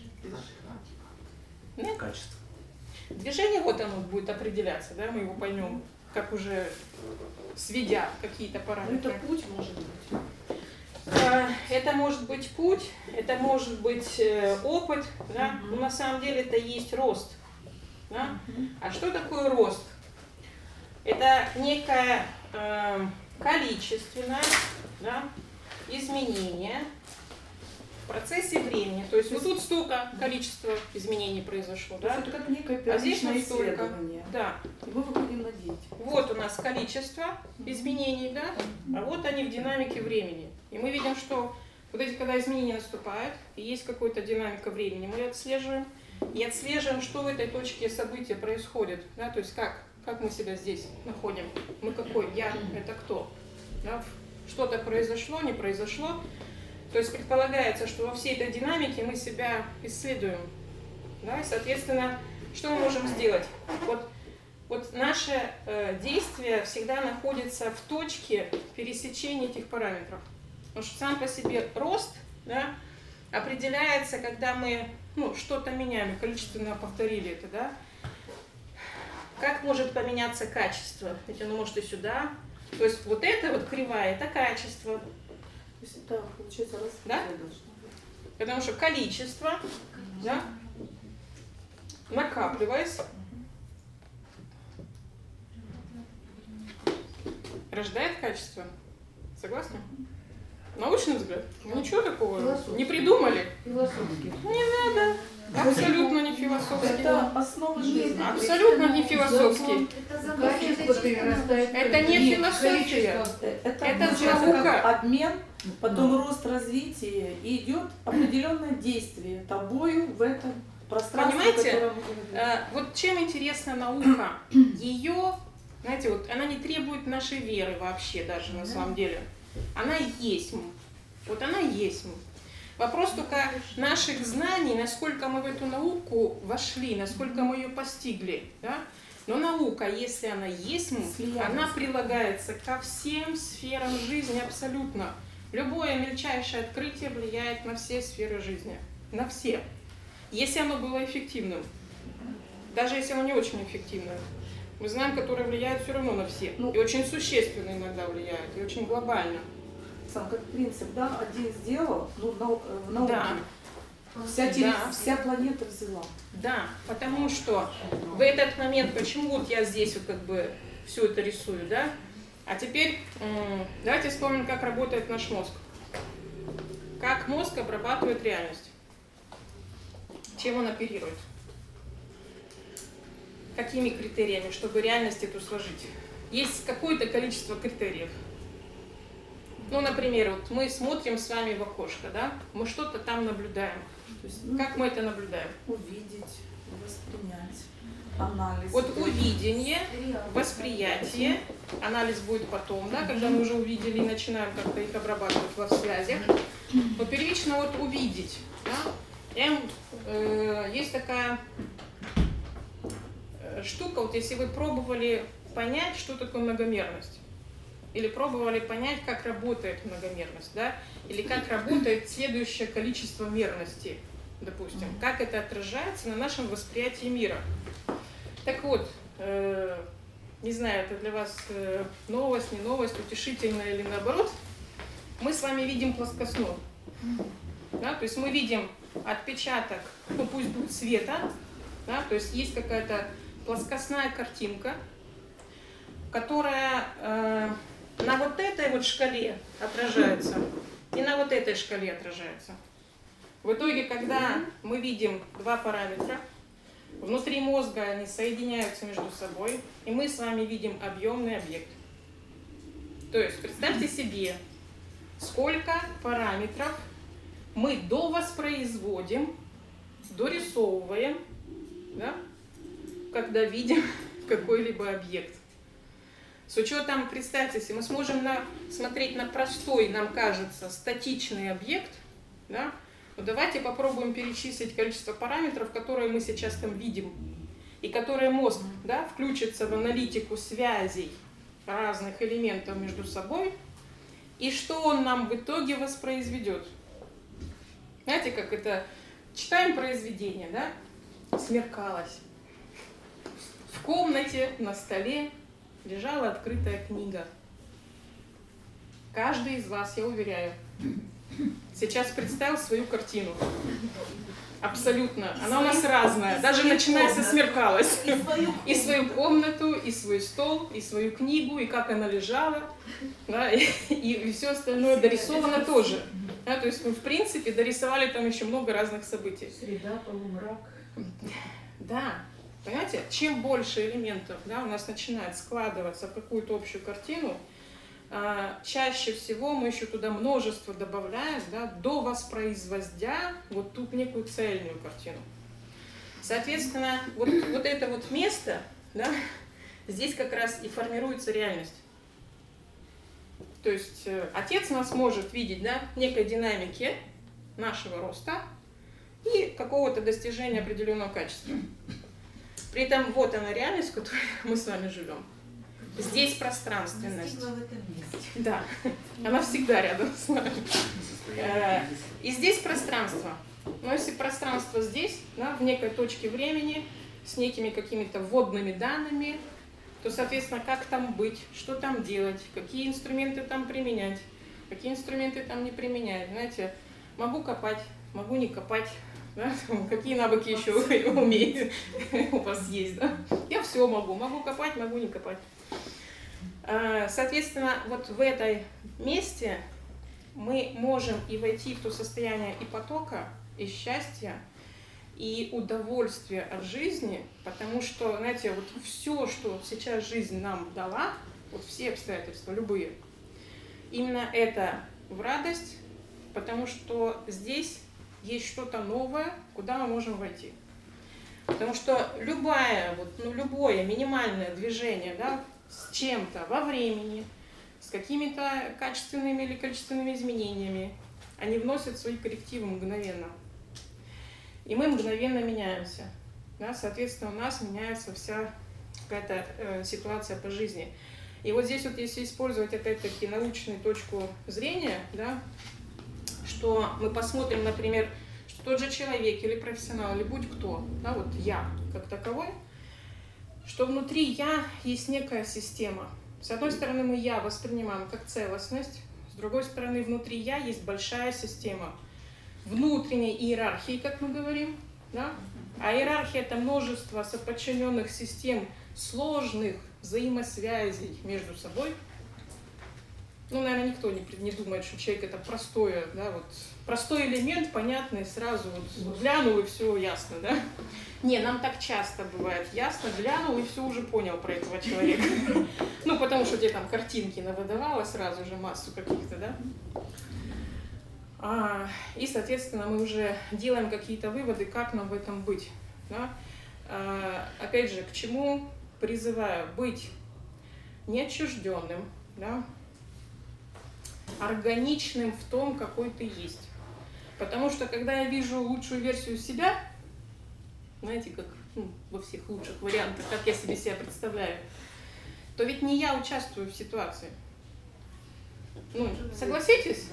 Нет. Качество. Движение вот оно будет определяться, да, мы его поймем, как уже сведя какие-то параметры. Это путь может быть. Это может быть путь, это может быть опыт, да? Но на самом деле это есть рост. Да? А что такое рост? Это некое количественное, да, изменение в процессе времени. То есть вот тут столько количества изменений произошло. Да? Это как некое А здесь первичное вот столько. исследование. Да. И мы выходим на деятельность. Вот у нас количество изменений, да? А вот они в динамике времени. И мы видим, что вот эти, когда изменения наступают, и есть какая-то динамика времени, мы отслеживаем. И отслеживаем, что в этой точке события происходит. Да? То есть как мы себя здесь находим. Мы какой? Я – это кто? Да? Что-то произошло, не произошло. То есть предполагается, что во всей этой динамике мы себя исследуем. Да? И, соответственно, что мы можем сделать? Вот наше действие всегда находится в точке пересечения этих параметров. Потому что сам по себе рост, да, определяется, когда мы что-то меняем, количественно повторили это, да? Как может поменяться качество? Ведь оно может и сюда. То есть вот это вот кривая, это качество. То есть это, получается, развитие Да? должно быть. Потому что количество, да, накапливаясь, рождает качество. Согласны? Научный взгляд? Ничего такого не придумали. Философски. Не надо. Абсолютно не философский. Это основа жизни. Абсолютно не философский. Это загадка. Наука перерастает. Это не Нет, философия. Это Это получается наука. как обмен, потом рост развития, и идет определенное действие тобою в этом пространстве, Понимаете? о котором мы говорим. Вот чем интересна наука? Ее, знаете, вот она не требует нашей веры вообще даже на самом деле. Она есть. Вот она есть. Вопрос только наших знаний, насколько мы в эту науку вошли, насколько мы ее постигли. Да? Но наука, если она есть, она прилагается ко всем сферам жизни абсолютно. Любое мельчайшее открытие влияет на все сферы жизни. На все. Если оно было эффективным. Даже если оно не очень эффективное. Мы знаем, которое влияет все равно на все. И очень существенно иногда влияет, и очень глобально. Сам как принцип, да, один сделал, ну, в науке. Да. Вся планета взяла. Да, потому что в этот момент, почему вот я здесь вот как бы все это рисую, да? А теперь давайте вспомним, как работает наш мозг. Как мозг обрабатывает реальность. Чем он оперирует? Какими критериями, чтобы реальность эту сложить? Есть какое-то количество критериев. Ну, например, вот мы смотрим с вами в окошко, да? Мы что-то там наблюдаем. То есть, Как мы это наблюдаем? увидеть, воспринять, анализ. Вот увидение, восприятие, анализ будет потом, да, когда мы уже увидели и начинаем как-то их обрабатывать во связях. Но первично вот увидеть. Да? Есть такая штука, вот если вы пробовали понять, что такое многомерность, или пробовали понять, как работает многомерность, да, или как работает следующее количество мерностей, допустим, как это отражается на нашем восприятии мира. Так вот, не знаю, это для вас новость, не новость, утешительная или наоборот, мы с вами видим плоскостную. Да, то есть мы видим отпечаток, ну пусть будет света, да, то есть есть какая-то плоскостная картинка, которая на вот этой вот шкале отражается и на вот этой шкале отражается. В итоге, когда мы видим два параметра, внутри мозга они соединяются между собой, и мы с вами видим объемный объект. То есть представьте себе, сколько параметров мы довоспроизводим, дорисовываем, да, когда видим какой-либо объект. С учетом, представьте себе, мы сможем смотреть на простой, нам кажется, статичный объект, да? Но давайте попробуем перечислить количество параметров, которые мы сейчас там видим, и которые мозг, да, включится в аналитику связей разных элементов между собой, и что он нам в итоге воспроизведет. Знаете, как это, читаем произведение, да, смеркалось. В комнате на столе лежала открытая книга. Каждый из вас, я уверяю, сейчас представил свою картину. Абсолютно. Она у нас разная. Даже начиная со смеркалось. И свою комнату, и свой стол, и свою книгу, и как она лежала. Да, и все остальное дорисовано тоже. Да, то есть мы, в принципе, дорисовали там еще много разных событий. Среда, полумрак. Да. Понимаете, чем больше элементов, да, у нас начинает складываться в какую-то общую картину, чаще всего мы еще туда множество добавляем, да, довоспроизводя вот тут некую цельную картину. Соответственно, вот это вот место, да, здесь как раз и формируется реальность. То есть Отец нас может видеть, да, в некой динамике нашего роста и какого-то достижения определенного качества. При этом вот она реальность, в которой мы с вами живем. Здесь пространственность. В этом месте. Да, она всегда рядом с нами. И здесь пространство. Но если пространство здесь, да, в некой точке времени, с некими какими-то вводными данными, то, соответственно, как там быть, что там делать, какие инструменты там применять, какие инструменты там не применять. Знаете, могу копать, могу не копать. Да? Какие навыки еще вы умеете, у вас есть, да? Я все могу. Могу копать, могу не копать. Соответственно, вот в этой месте мы можем и войти в то состояние и потока, и счастья, и удовольствие от жизни, потому что, знаете, вот все, что сейчас жизнь нам дала, вот все обстоятельства, любые, именно это в радость, потому что здесь есть что-то новое, куда мы можем войти. Потому что любое минимальное движение, да, с чем-то во времени, с какими-то качественными или количественными изменениями, они вносят свои коррективы мгновенно. И мы мгновенно меняемся. Да? Соответственно, у нас меняется вся какая-то ситуация по жизни. И вот здесь вот, если использовать опять-таки научную точку зрения, да, что мы посмотрим, например, что тот же человек или профессионал, или будь кто, да, вот я как таковой, что внутри я есть некая система. С одной стороны, мы я воспринимаем как целостность, с другой стороны, внутри я есть большая система внутренней иерархии, как мы говорим, да? А иерархия — это множество соподчиненных систем, сложных взаимосвязей между собой. Ну, наверное, никто не думает, что человек — это простое, да, вот, простой элемент, понятный, сразу вот глянул и все ясно, да? Не, нам так часто бывает ясно, глянул и все уже понял про этого человека. Ну, потому что тебе там картинки навыдавало сразу же массу каких-то, да? И, соответственно, мы уже делаем какие-то выводы, как нам в этом быть. Да? Опять же, к чему призываю? Быть неотчужденным, да? Органичным в том, какой ты есть. Потому что, когда я вижу лучшую версию себя, знаете, как во всех лучших вариантах, как я себе себя представляю, то ведь не я участвую в ситуации. Ну, согласитесь?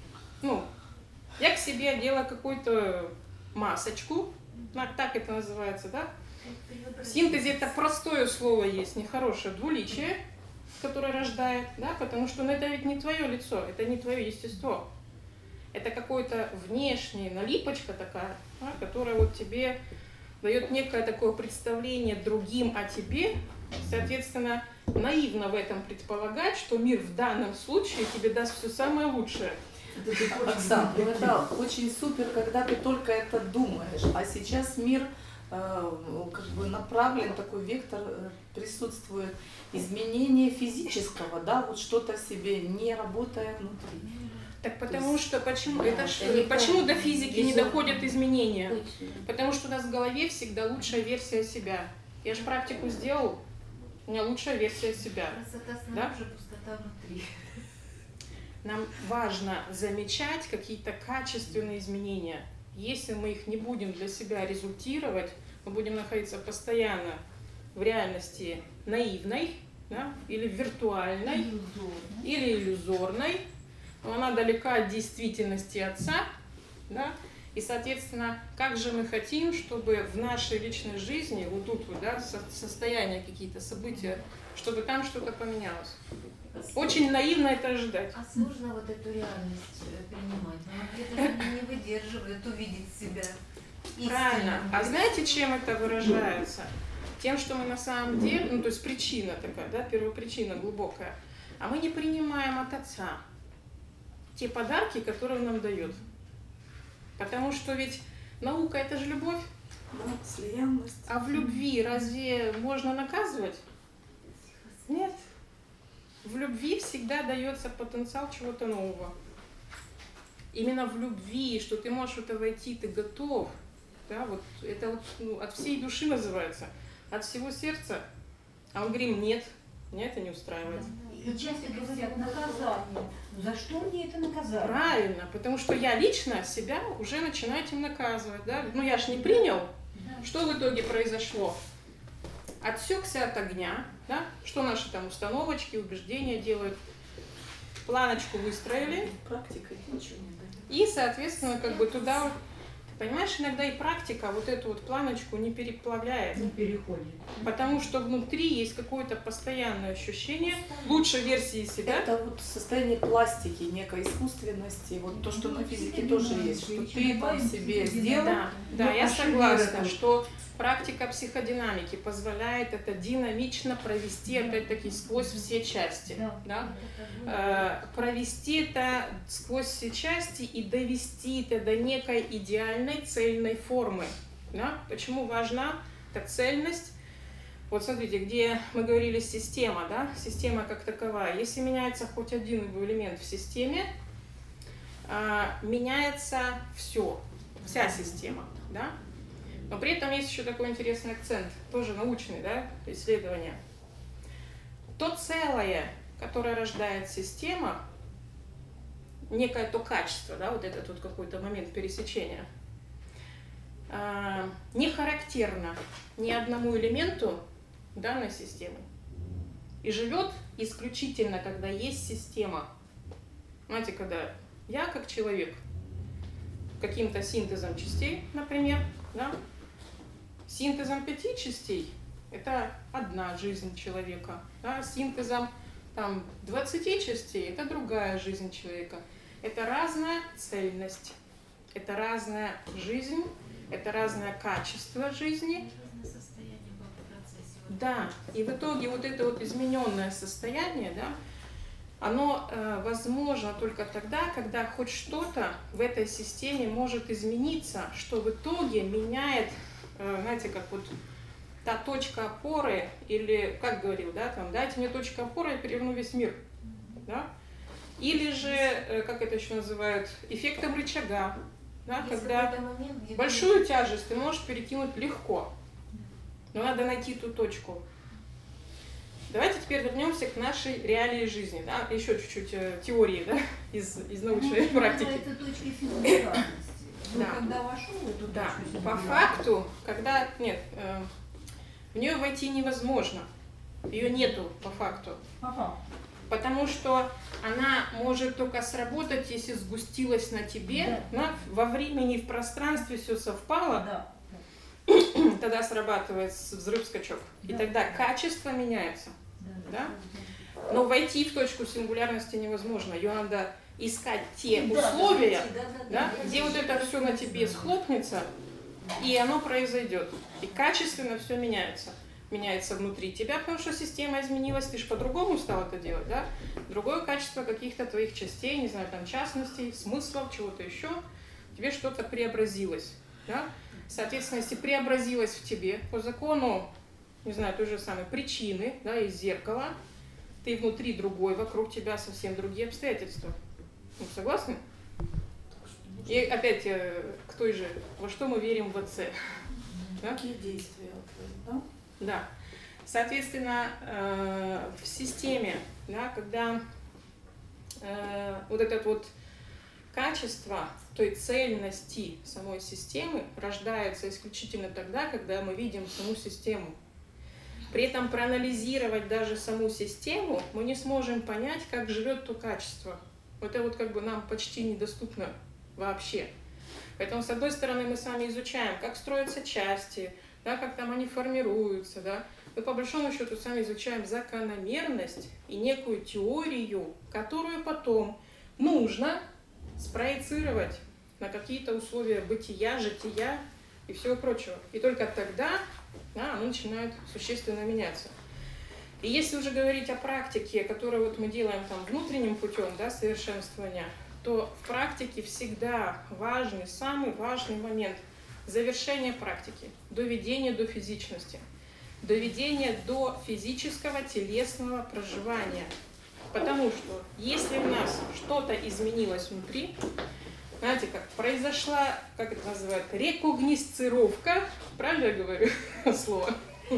Я к себе делаю какую-то масочку, так это называется, да? В синтезе это простое слово есть, нехорошее, двуличие, которое рождает, да? Потому что это ведь не твое лицо, это не твое естество. Это какое-то внешнее налипочка такая, да, которая вот тебе дает некое такое представление другим о тебе, соответственно, наивно в этом предполагать, что мир в данном случае тебе даст все самое лучшее. Оксана, это очень супер, когда ты только это думаешь, а сейчас мир как бы направлен, такой вектор присутствует, изменение физического, да, вот что-то в себе не работая внутри. Так потому что, почему до физики не доходят изменения? Потому что у нас в голове всегда лучшая версия себя. Я же практику сделал, у меня лучшая версия себя. Красота Да? снаружи, пустота внутри. Нам важно замечать какие-то качественные изменения. Если мы их не будем для себя результировать, мы будем находиться постоянно в реальности наивной, да, или виртуальной, или иллюзорной, но она далека от действительности Отца, да, и, соответственно, как же мы хотим, чтобы в нашей личной жизни, вот тут вот, да, состояния какие-то, события, чтобы там что-то поменялось. Очень наивно это ожидать. А сложно вот эту реальность принимать. Но где-то не выдерживает увидеть себя. Правильно. А знаете, чем это выражается? Тем, что мы на самом деле, то есть причина такая, да, первопричина глубокая, а мы не принимаем от Отца те подарки, которые Он нам дает. Потому что ведь наука — это же любовь. Да, слиянность. А в любви разве можно наказывать? Нет. В любви всегда дается потенциал чего-то нового. Именно в любви, что ты можешь в это войти, ты готов. Да, вот это вот, от всей души называется, от всего сердца. А он говорит: нет, меня это не устраивает. И часто говорят наказание. За что мне это наказание? Правильно, потому что я лично себя уже начинаю этим наказывать. Да? Ну я ж не принял. Что в итоге произошло? Отсекся от огня, да? Что наши там установочки, убеждения делают? Планочку выстроили. Практика ничего не дает. И, соответственно, как бы туда, понимаешь, иногда и практика вот эту вот планочку не переплавляет. Не переходит. Потому что внутри есть какое-то постоянное ощущение лучшей версии себя. Это вот состояние пластики, некой искусственности, вот то, что на физике тоже есть, что ты там себе сделал. Да, я согласна, что практика психодинамики позволяет это динамично провести, опять-таки, сквозь все части. Да? Провести это сквозь все части и довести это до некой идеальной цельной формы. Да? Почему важна эта цельность? Вот смотрите, где мы говорили система, да? Система как таковая. Если меняется хоть один элемент в системе, меняется все, вся система. Да? Но при этом есть еще такой интересный акцент, тоже научный, да, исследование. То целое, которое рождает система, некое то качество, да, вот этот вот какой-то момент пересечения, не характерно ни одному элементу данной системы. И живет исключительно, когда есть система. Знаете, когда я как человек каким-то синтезом частей, например, да, синтезом 5 частей – это одна жизнь человека, да, синтезом там 20 частей – это другая жизнь человека. Это разная цельность, это разная жизнь, это разное качество жизни. Разное состояние было в процессе. Да, и в итоге вот это вот измененное состояние, да, оно возможно только тогда, когда хоть что-то в этой системе может измениться, что в итоге меняет, знаете, как вот та точка опоры, или, как говорил, да, там, дайте мне точку опоры, я переверну весь мир, да? Или же, как это еще называют, эффектом рычага, да, Есть когда какой-то момент, где большую тяжесть ты можешь перекинуть легко, но надо найти ту точку. Давайте теперь вернемся к нашей реалии жизни, да? Еще чуть-чуть теории, да? из научной практики. Это точка сингулярности. Да. Когда вошел в эту Да, точку по сингулярности, факту, когда нет, в нее войти невозможно, ее нету по факту, ага. потому что она может только сработать, если сгустилась на тебе, Да. во времени и в пространстве все совпало, Да. тогда срабатывает взрыв-скачок, и Да. тогда качество меняется. Да? Но войти в точку сингулярности невозможно. Ее надо искать те Да, условия, да, где вот это все на тебе схлопнется, и оно произойдет. И качественно все меняется. Меняется внутри тебя, потому что система изменилась, ты же по-другому стал это делать, да? Другое качество каких-то твоих частей, не знаю, там частностей, смыслов, чего-то еще, тебе что-то преобразилось, да? Соответственно, если преобразилось в тебе по закону, не знаю, той же самой причины, да, из зеркала, ты внутри другой, вокруг тебя совсем другие обстоятельства. Ну, согласны? И опять к той же, во что мы верим в Отце. Да? Какие действия, да? Да. Соответственно, в системе, да, когда вот это вот качество той цельности самой системы рождается исключительно тогда, когда мы видим саму систему. При этом проанализировать даже саму систему мы не сможем понять, как живет то качество. Это вот как бы нам почти недоступно вообще. Поэтому, с одной стороны, мы с вами изучаем, как строятся части, да, как там они формируются, да. Мы по большому счету сами изучаем закономерность и некую теорию, которую потом нужно спроецировать на какие-то условия бытия, жития и всего прочего. И только тогда, да, оно начинает существенно меняться. И если уже говорить о практике, которую вот мы делаем там внутренним путем, да, совершенствования, то в практике всегда важный, самый важный момент завершения практики, доведения до физичности, доведения до физического телесного проживания. Потому что если у нас что-то изменилось внутри, знаете, как произошла, как это называют, рекогнисцировка, правильно я говорю слово?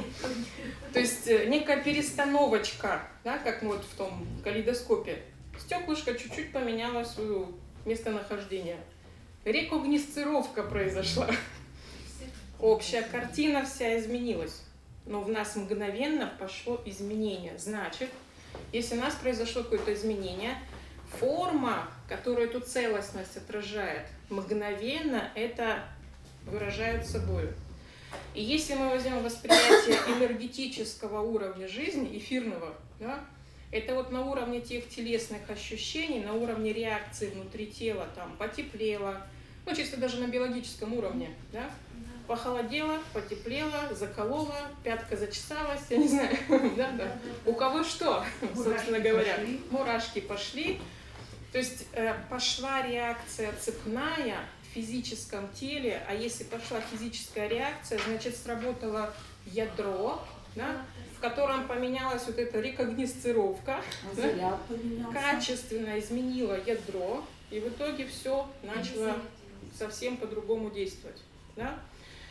То есть некая перестановочка, да, как вот в том калейдоскопе. Стеклышко чуть-чуть поменяло свое местонахождение. Рекогнисцировка произошла. Общая картина вся изменилась. Но в нас мгновенно пошло изменение. Значит, если у нас произошло какое-то изменение, форма, которая эту целостность отражает, мгновенно это выражает собой. И если мы возьмем восприятие энергетического уровня жизни, эфирного, да, это вот на уровне тех телесных ощущений, на уровне реакции внутри тела, там потеплело, ну чисто даже на биологическом уровне, да, похолодело, потеплело, закололо, пятка зачесалась, я не знаю, да. У кого что, собственно говоря, мурашки пошли. То есть пошла реакция цепная в физическом теле, а если пошла физическая реакция, значит сработало ядро, да, в котором поменялась вот эта рекогносцировка, да, Заряд поменялся. качественно изменило ядро, и в итоге все начало совсем по-другому действовать. Да?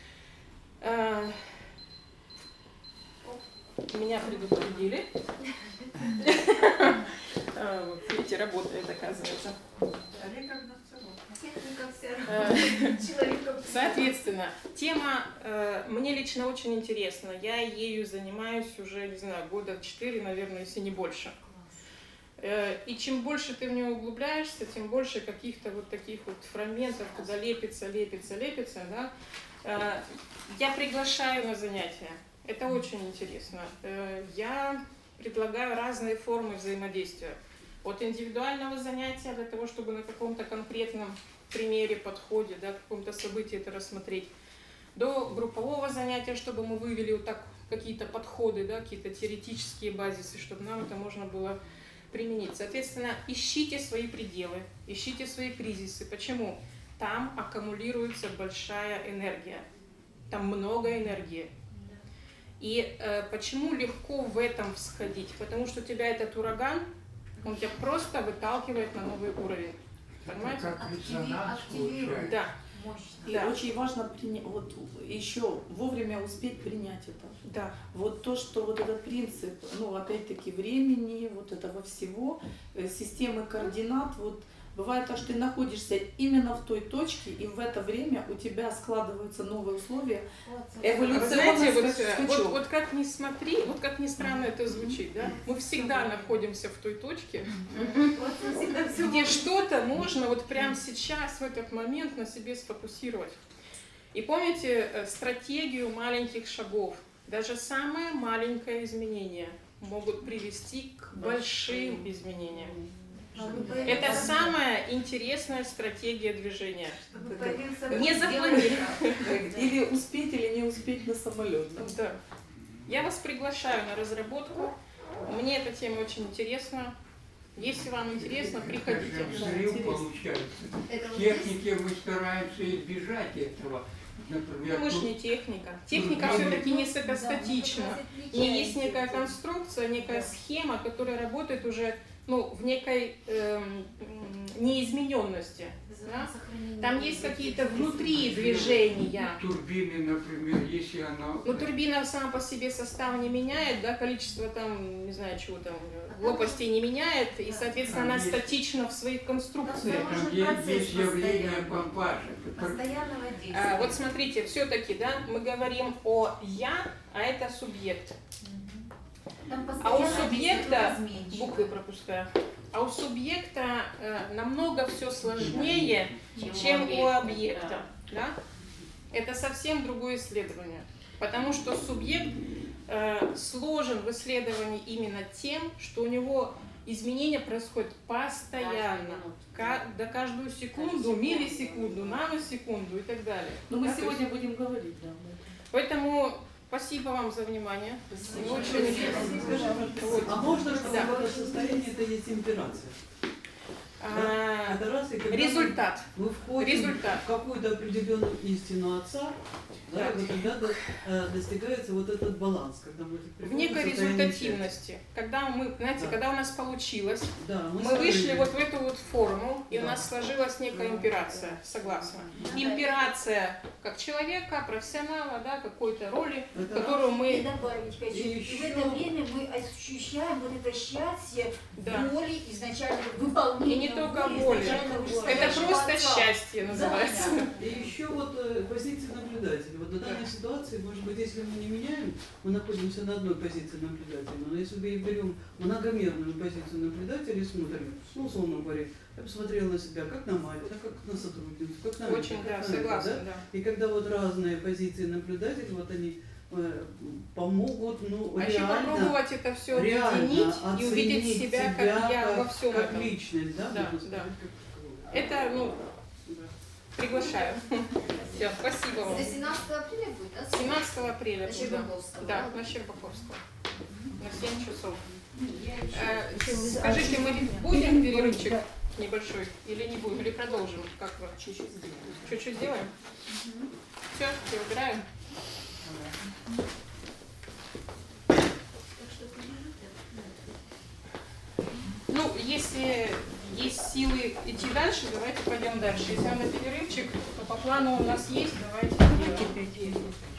Меня предупредили. Видите, работает, оказывается. Техника вся человека. Соответственно, тема мне лично очень интересна. Я ею занимаюсь уже, не знаю, года 4, наверное, если не больше. И чем больше ты в нее углубляешься, тем больше каких-то вот таких вот фрагментов, куда лепится, да. Я приглашаю на занятия. Это очень интересно. Я предлагаю разные формы взаимодействия. От индивидуального занятия для того, чтобы на каком-то конкретном примере, подходе, да, каком-то событии это рассмотреть, до группового занятия, чтобы мы вывели вот так какие-то подходы, да, какие-то теоретические базисы, чтобы нам это можно было применить. Соответственно, ищите свои пределы, ищите свои кризисы. Почему? Там аккумулируется большая энергия, там много энергии. И почему легко в этом всходить? Потому что у тебя этот ураган, он тебя просто выталкивает на новый уровень. Понимаете? Как резонанс активирует. получается. Да. Мощно. И Да. очень важно вот еще вовремя успеть принять это. Да. Вот то, что вот этот принцип, ну, опять-таки, времени, вот этого всего, системы координат, вот бывает так, что ты находишься именно в той точке, и в это время у тебя складываются новые условия. Вы Эволюционный знаете, скачок. вот как ни смотри, вот как ни странно это звучит, да? Мы всегда находимся в той точке, где что-то можно вот прямо сейчас, в этот момент на себе сфокусировать. И помните стратегию маленьких шагов. Даже самое маленькое изменение могут привести к большим изменениям. Это самая интересная стратегия движения. Не запланировать. Или успеть, или не успеть на самолет. Да? Да. Я вас приглашаю на разработку. Мне эта тема очень интересна. Если вам интересно, приходите. Взрыв получается. В технике мы стараемся избежать этого. Например, Ну, мы же не техника. Техника все-таки несколько Не есть некая конструкция, некая схема, которая работает уже в некой неизмененности. Да? Там есть какие-то внутри движения. турбины, например, если она... Турбина сама по себе состав не меняет, да, количество там, не знаю, чего там, лопастей не меняет, и, соответственно, она статична в своих конструкциях. Там есть явление помпажа. Постоянного действия. Вот смотрите, все-таки, да, мы говорим о «я», а это субъект. А у субъекта, буквы пропускаю, а у субъекта намного все сложнее, чем у объекта. Да? Это совсем другое исследование. Потому что субъект сложен в исследовании именно тем, что у него изменения происходят постоянно. Да, каждую секунду, миллисекунду, наносекунду и так далее. Но мы Да, сегодня будем говорить, да, об этом. Поэтому спасибо вам за внимание. Очень интересно. Вот. А можно, что Да. в это состояние это есть имперация? Да? Это раз, и когда Результат. мы входим Результат. в какую-то определенную истину Отца, да, Да. и вот тогда достигается вот этот баланс, когда мы В приходим некой в состояние результативности. Когда мы, знаете, Да. когда у нас получилось, счастья. Да, мы стали- вышли вот в эту вот форму, и у Да. нас сложилась некая имперация. Согласна. Имперация как человека, профессионала, да, какой-то роли, Это которую И мы... добавить хочу. И И в еще- это время мы ощущаем вот это счастье Да. воли изначально выполнения. И не только воли. изначально воли. Это Нашего просто Отца. счастье называется. Да. И еще вот позиция наблюдателя. Вот на данной ситуации, может быть, если мы не меняем, мы находимся на одной позиции наблюдателя. Но если мы берем многомерную позицию наблюдателя и смотрим, условно говоря, я посмотрела на себя, как на мать, как на сотрудницу, как на Очень, это, да, как на это, согласна, да? да. И когда вот разные позиции наблюдателя, вот они помогут, А еще реально, попробовать это все реально объединить и увидеть оценить себя, как я во всем как этом. личность, да? Да, можно да. сказать, как- Это, приглашаю. Все, спасибо вам. До 17 апреля будет, да? 17 апреля. На будет, Щербаковского, Да, да? на Щербаковского. На 7 часов. Я еще- Скажите, мы будем перерывчик? небольшой? Или не будем? Или продолжим? Как вы? Чуть-чуть сделаем. Чуть-чуть сделаем? Все, убираем. Ну, если есть силы идти дальше, давайте пойдем дальше. Если на перерывчик, то по плану у нас есть, давайте сделаем.